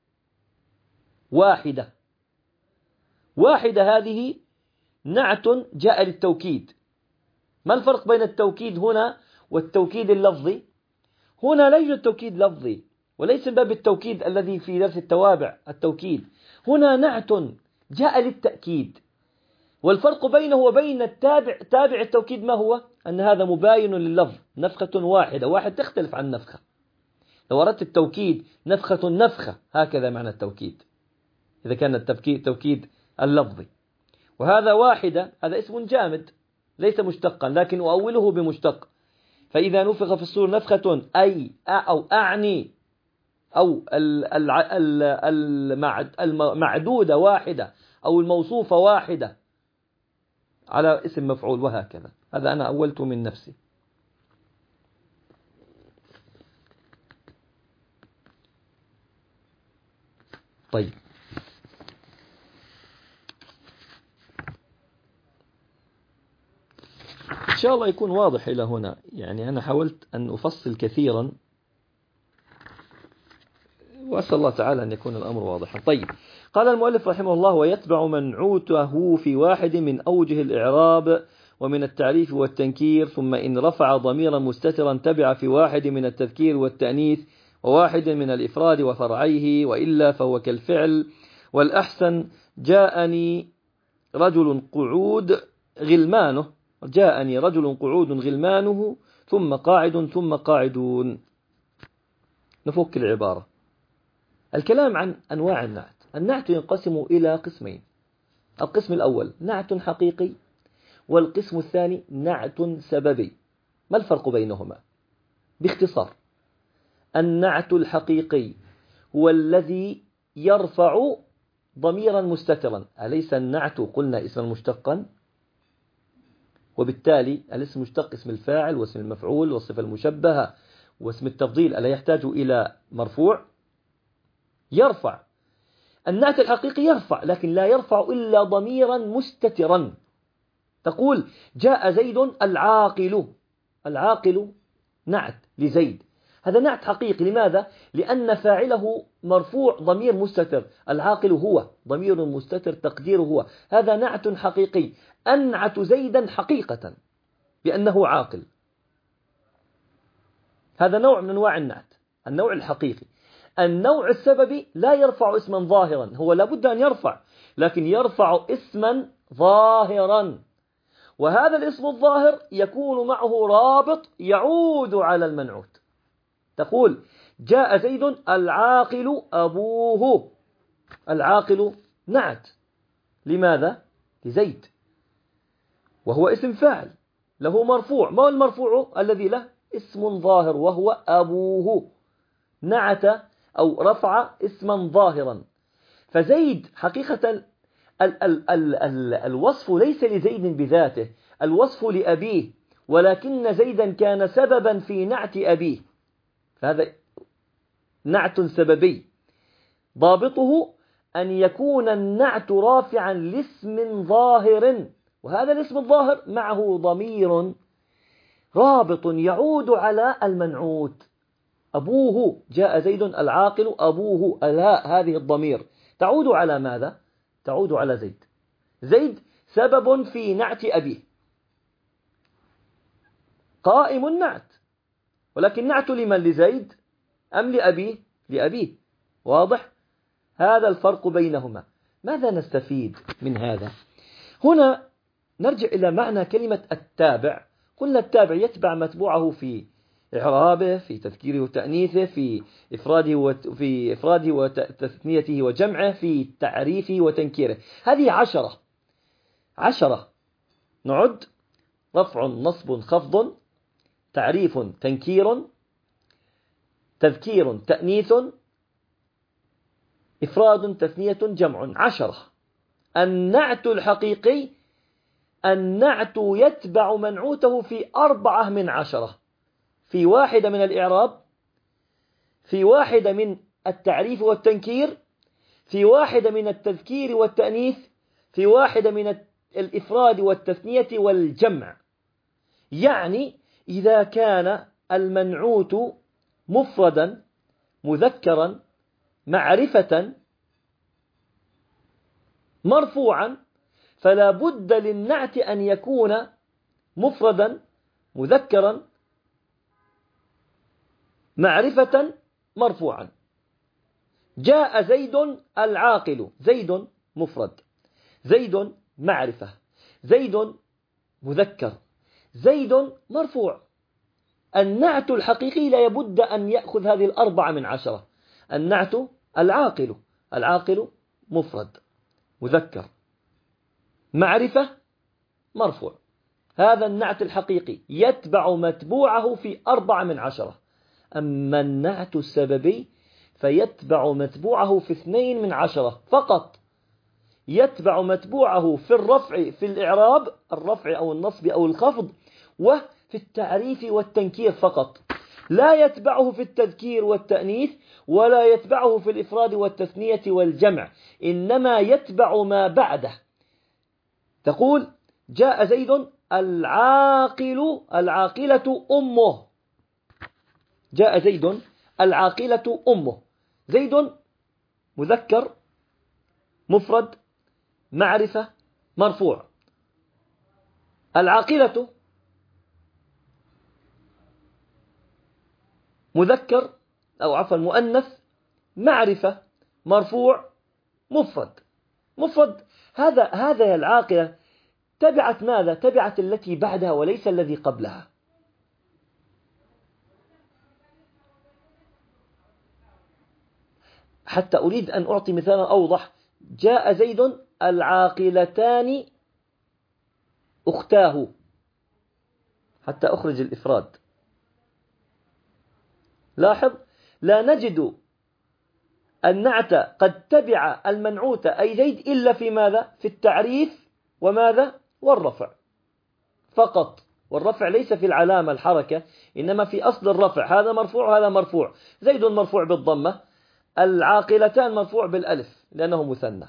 واحدة واحدة هذه نعت جاء للتوكيد. ما الفرق بين التوكيد هنا والتوكيد اللفظي؟ هنا لا يوجد توكيد لفظي، وليس باب التوكيد الذي في درس التوابع التوكيد. هنا نعت جاء للتأكيد. والفرق بينه وبين تابع التوكيد ما هو؟ أن هذا مباين لللفظ، نفخة واحدة. واحد تختلف عن نفخة. لو أردت التوكيد نفخة نفخة، هكذا معنى التوكيد إذا كان التوكيد اللفظي. وهذا واحدة، هذا اسم جامد ليس مشتقا، لكن أؤوله بمشتق. فإذا نفخ في الصور نفخة أي أو أعني أو المعدودة واحدة أو الموصوفة واحدة على اسم مفعول، وهكذا. هذا أنا أولت من نفسي. طيب، إن شاء الله يكون واضح إلى هنا. يعني أنا حاولت أن أفصل كثيرا، وأسأل الله تعالى أن يكون الأمر واضحا. طيب، قال المؤلف رحمه الله: ويتبع منعوته في واحد من أوجه الإعراب ومن التعريف والتنكير، ثم إن رفع ضميرا مستترا تبع في واحد من التذكير والتأنيث وواحد من الإفراد وفرعيه، وإلا فهو كالفعل. والأحسن جاءني رجل قعود غلمانه، جاءني رجل قعود غلمانه ثم قاعد ثم قاعدون. نفك العبارة. الكلام عن أنواع النعت. النعت ينقسم إلى قسمين: القسم الأول نعت حقيقي، والقسم الثاني نعت سببي. ما الفرق بينهما؟ باختصار، النعت الحقيقي هو الذي يرفع ضميرا مستترا. أليس النعت قلنا اسما مشتقا؟ وبالتالي الاسم مشتق اسم الفاعل واسم المفعول والصفة المشبهة واسم التفضيل، ألا يحتاج إلى مرفوع؟ يرفع. النعت الحقيقي يرفع، لكن لا يرفع إلا ضميرا مستترا. تقول جاء زيد العاقل. العاقل نعت لزيد، هذا نعت حقيقي. لماذا؟ لأن فاعله مرفوع ضمير مستتر. العاقل هو ضمير مستتر تقديره هو. هذا نعت حقيقي. أنعت زيدا حقيقة بأنه عاقل. هذا نوع من أنواع النعت، النوع الحقيقي. النوع السببي لا يرفع اسما ظاهرا، هو لابد أن يرفع، لكن يرفع اسما ظاهرا، وهذا الاسم الظاهر يكون معه رابط يعود على المنعوت. تقول جاء زيد العاقل أبوه. العاقل نعت، لماذا؟ لزيد، وهو اسم فاعل له مرفوع. ما هو المرفوع الذي له؟ اسم ظاهر وهو أبوه. نعت أو رفع اسما ظاهرا. فزيد حقيقة الوصف ليس لزيد بذاته، الوصف لأبيه، ولكن زيدا كان سببا في نعت أبيه، فهذا نعت سببي. ضابطه أن يكون النعت رافعا لاسم ظاهر، وهذا الاسم الظاهر معه ضمير رابط يعود على المنعوت. أبوه، جاء زيد العاقل أبوه، الهاء هذه الضمير تعود على ماذا؟ تعود على زيد. زيد سبب في نعت أبيه. قائم النعت، ولكن نعت لمن؟ لزيد أم لأبيه؟ لأبيه. واضح؟ هذا الفرق بينهما. ماذا نستفيد من هذا؟ هنا نرجع إلى معنى كلمة التابع. قلنا التابع يتبع متبوعه في إعرابه، في تذكيره وتأنيثه، في إفراده وتثنيته وجمعه، في تعريفه وتنكيره. هذه 10. نعد: رفع، نصب، خفض، تعريف، تنكير، تذكير تأنيث إفراد تثنية جمع 10. النعت الحقيقي النعت يتبع منعوته في 4 من 10، في 1 من الإعراب، في 1 من التعريف والتنكير، في 1 من التذكير والتأنيث، في 1 من الإفراد والتثنية والجمع. يعني إذا كان المنعوت مفردا مذكرا معرفة مرفوعا فلا بد للنعت أن يكون مفردا مذكرا معرفة مرفوعا. جاء زيد العاقل، زيد مفرد، زيد معرفة، زيد مذكر، زيد مرفوع. النعت الحقيقي لا يبد أن يأخذ هذه 4 من 10. النعت العاقل، العاقل مفرد مذكر معرفة مرفوع، هذا النعت الحقيقي يتبع متبوعه في 4 من 10. أما النعت السببي فيتبع متبوعه في 2 من 10 فقط. يتبع متبوعه في الرفع في الإعراب، الرفع أو النصب أو الخفض، وفي التعريف والتنكير فقط. لا يتبعه في التذكير والتأنيث، ولا يتبعه في الإفراد والتثنية والجمع، إنما يتبع ما بعده. تقول جاء زيد العاقل، العاقلة أمه، جاء زيد العاقلة أمه. زيد مذكر مفرد معرفة مرفوع، العاقلة مذكر أو عفوا مؤنث معرفة مرفوع مفرد. مفرد هذا العاقلة تبعت ماذا؟ تبعت التي بعدها وليس الذي قبلها. حتى أريد أن أعطي مثالا أوضح. جاء زيد العاقلتان أختاه، حتى أخرج الإفراد. لاحظ لا نجد النعت قد تبع المنعوت أي زيد إلا في ماذا؟ في التعريف وماذا؟ والرفع فقط. والرفع ليس في العلامة الحركة، إنما في أصل الرفع. هذا مرفوع وهذا مرفوع. زيد مرفوع بالضمة، العاقلتان مرفوع بالألف لأنه مثنى.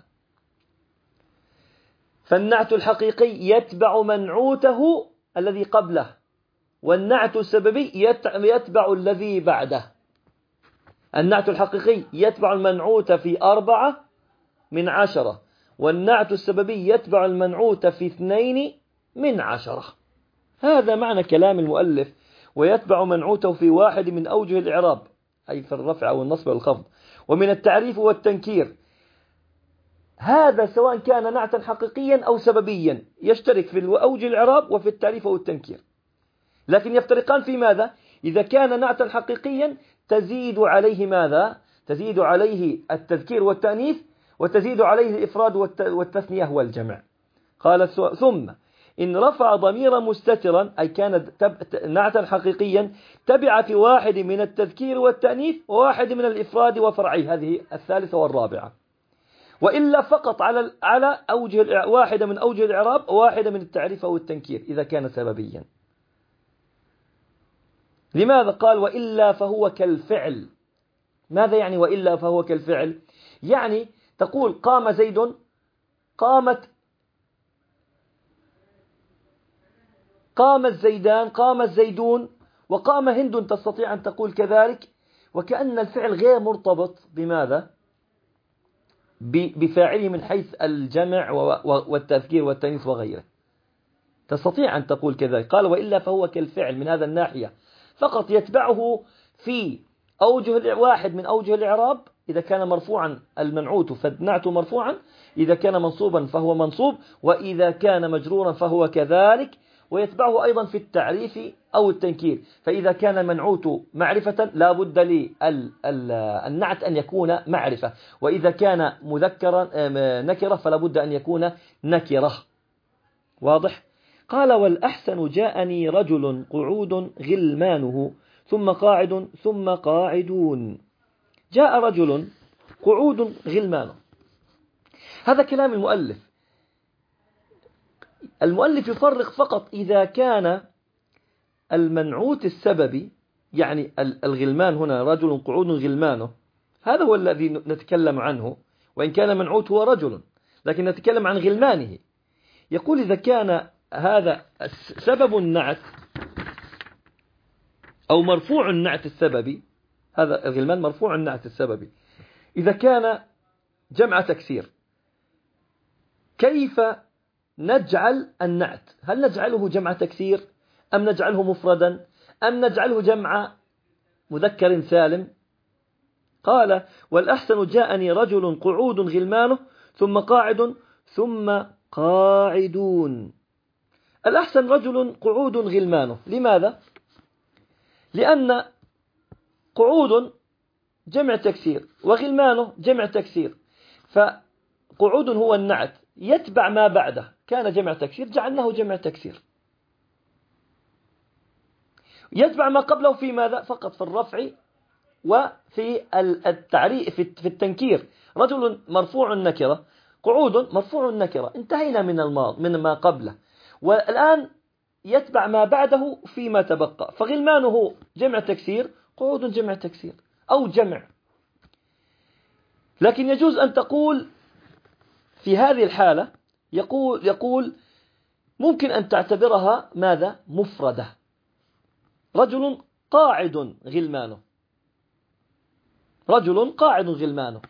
فالنعت الحقيقي يتبع منعوته الذي قبله، والنعت السببي يتبع الذي بعده. النعت الحقيقي يتبع المنعوت في 4 من 10، والنعت السببي يتبع المنعوت في 2 من 10. هذا معنى كلام المؤلف. ويتبع منعوته في 1 من أوجه الإعراب، أي في الرفع أو النصب والخفض، ومن التعريف والتنكير. هذا سواء كان نعتا حقيقيا أو سببيا يشترك في أوجه الإعراب وفي التعريف والتنكير، لكن يفترقان في ماذا؟ إذا كان نعتا حقيقيا تزيد عليه ماذا؟ تزيد عليه التذكير والتأنيث، وتزيد عليه الإفراد والتثنية والجمع. قال ثم إن رفع ضميرا مستترا، أي كان نعتا حقيقيا، تبع في 1 من التذكير والتأنيث و1 من الإفراد وفرعيه، هذه 3 و4. وإلا فقط على أوجه 1 من أوجه الإعراب و1 من التعريف أو التنكير إذا كان سببيا. لماذا قال وإلا فهو كالفعل؟ ماذا يعني وإلا فهو كالفعل؟ يعني تقول قام زيد، قام الزيدان، قام الزيدون، وقام هند، تستطيع أن تقول كذلك، وكأن الفعل غير مرتبط بماذا؟ بفاعله من حيث الجمع والتذكير والتأنيث وغيره. تستطيع أن تقول كذلك. قال وإلا فهو كالفعل من هذا الناحية، فقط يتبعه في أوجه 1 من أوجه الإعراب. إذا كان مرفوعا المنعوت فنعته مرفوعا، إذا كان منصوبا فهو منصوب، وإذا كان مجرورا فهو كذلك. ويتبعه أيضا في التعريف أو التنكير. فإذا كان المنعوت معرفة لا بد للنعت أن يكون معرفة، وإذا كان مذكرا نكرة فلا بد أن يكون نكرة. واضح؟ قال والأحسن جاءني رجل قعود غلمانه ثم قاعد ثم قاعدون. جاء رجل قعود غلمانه. هذا كلام المؤلف. المؤلف يفرق فقط إذا كان المنعوت السببي، يعني الغلمان هنا رجل قعود غلمانه، هذا هو الذي نتكلم عنه، وإن كان منعوت هو رجل، لكن نتكلم عن غلمانه. يقول إذا كان هذا سبب النعت أو مرفوع النعت السببي، هذا الغلمان مرفوع النعت السببي، إذا كان جمع تكسير، كيف نجعل النعت؟ هل نجعله جمع تكسير أم نجعله مفردا أم نجعله جمع مذكر سالم؟ قال: والأحسن جاءني رجل قعود غلمانه ثم قاعد ثم قاعدون. الأحسن رجل قعود غلمانه. لماذا؟ لأن قعود جمع تكسير وغلمانه جمع تكسير، فقعود هو النعت يتبع ما بعده، كان جمع تكسير جعلناه جمع تكسير، يتبع ما قبله في ماذا؟ فقط في الرفع وفي التعريف في التنكير. رجل مرفوع النكرة، قعود مرفوع النكرة، انتهينا من ما قبله، والآن يتبع ما بعده فيما تبقى. فغلمانه جمع تكسير، قعود جمع تكسير أو جمع. لكن يجوز أن تقول في هذه الحالة، يقول ممكن أن تعتبرها ماذا؟ مفردة. رجل قاعد غلمانه، رجل قاعد غلمانه،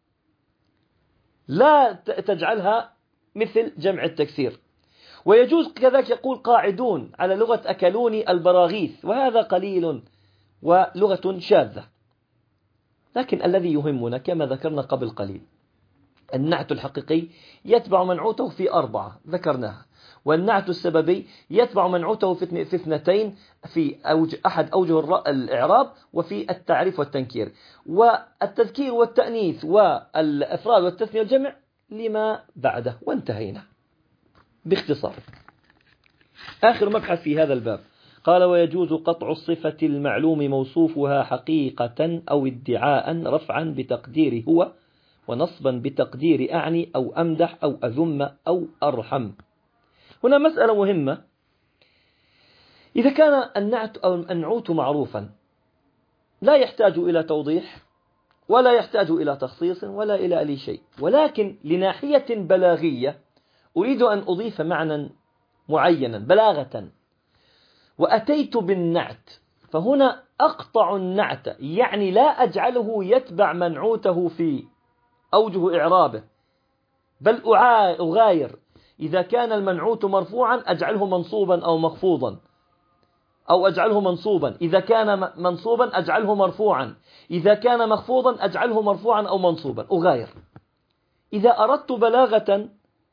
لا تجعلها مثل جمع التكسير. ويجوز كذلك يقول قاعدون على لغة أكلوني البراغيث، وهذا قليل ولغة شاذة. لكن الذي يهمنا كما ذكرنا قبل قليل، النعت الحقيقي يتبع منعوته في 4 ذكرناها، والنعت السببي يتبع منعوته في 2 في أحد أوجه الإعراب وفي التعريف والتنكير، والتذكير والتأنيث والإفراد والتثنية والجمع لما بعده، وانتهينا باختصار. آخر مبحث في هذا الباب قال: ويجوز قطع الصفة المعلوم موصوفها حقيقة أو ادعاء رفعا بتقدير هو، ونصبا بتقدير أعني أو أمدح أو أذم أو أرحم. هنا مسألة مهمة. إذا كان النعت أو المنعوت معروفا لا يحتاج إلى توضيح ولا يحتاج إلى تخصيص ولا إلى أي شيء، ولكن لناحية بلاغية أريد أن أضيف معنى معينا بلاغة، وأتيت بالنعت، فهنا أقطع النعت، يعني لا أجعله يتبع منعوته في أوجه إعرابه، بل أغاير. إذا كان المنعوت مرفوعا أجعله منصوبا أو مخفوضا، أو أجعله منصوبا. إذا كان منصوبا أجعله مرفوعا، إذا كان مخفوضا أجعله مرفوعا أو منصوبا، أغاير. إذا أردت بلاغة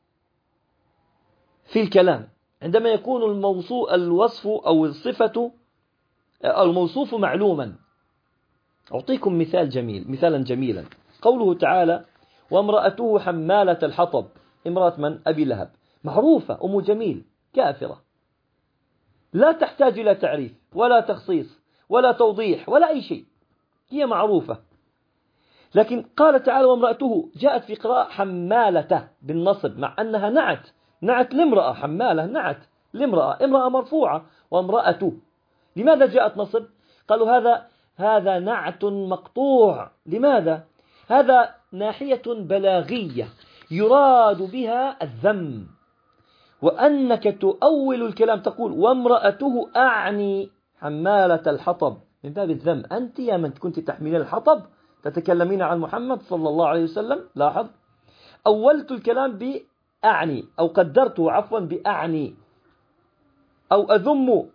في الكلام عندما يكون الوصف أو الصفة أو الموصوف معلوما، أعطيكم مثالا جميلا. قوله تعالى: وامرأته حمالة الحطب. امرأة من؟ أبي لهب، معروفة، أم جميل كافرة، لا تحتاج إلى تعريف ولا تخصيص ولا توضيح ولا أي شيء، هي معروفة. لكن قال تعالى: وامرأته، جاءت في قراءة حمالته بالنصب، مع أنها نعت لامرأة، حمالة نعت لامرأة، امرأة مرفوعة، وامرأته. لماذا جاءت نصب؟ قالوا هذا نعت مقطوع. لماذا؟ هذا ناحية بلاغية يراد بها الذم، وأنك تؤول الكلام تقول: وامرأته أعني حمالة الحطب، من باب الذم. أنت يا من كنت تحملين الحطب تتكلمين عن محمد صلى الله عليه وسلم. لاحظ، أولت الكلام بأعني، أو قدرته عفوا بأعني أو أذم.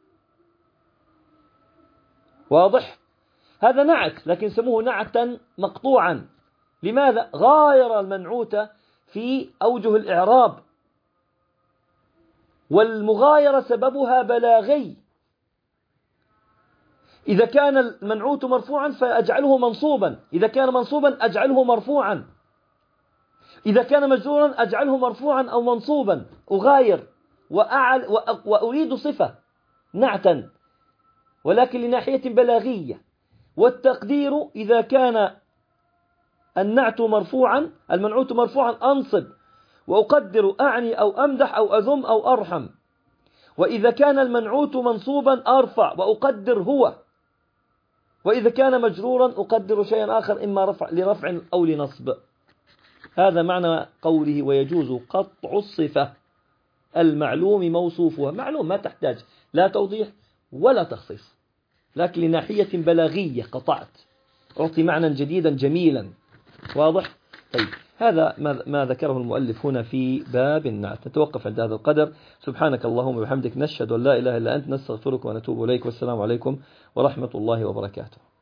واضح؟ هذا نعت، لكن سموه نعتا مقطوعا. لماذا؟ غاير المنعوت في أوجه الإعراب، والمغايرة سببها بلاغي. إذا كان المنعوت مرفوعا فأجعله منصوبا، إذا كان منصوبا أجعله مرفوعا، إذا كان مجرورا أجعله مرفوعا أو منصوبا، أغاير وأريد صفة نعتا. ولكن لناحية بلاغية. والتقدير إذا كان النعت مرفوعا المنعوت مرفوعا أنصب وأقدر أعني أو أمدح أو أذم أو أرحم. وإذا كان المنعوت منصوبا أرفع وأقدر هو. وإذا كان مجرورا أقدر شيئا آخر إما لرفع أو لنصب. هذا معنى قوله ويجوز قطع الصفة المعلوم موصوفها. معلوم ما تحتاج لا توضيح ولا تخصيص، لكن لناحية بلاغية قطعت، أعطي معنى جديدا جميلا واضح. طيب هذا ما ذكره المؤلف هنا في باب النعت. نتوقف عند هذا القدر. سبحانك اللهم وبحمدك، نشهد أن لا إله إلا أنت، نستغفرك ونتوب إليك، والسلام عليكم ورحمة الله وبركاته.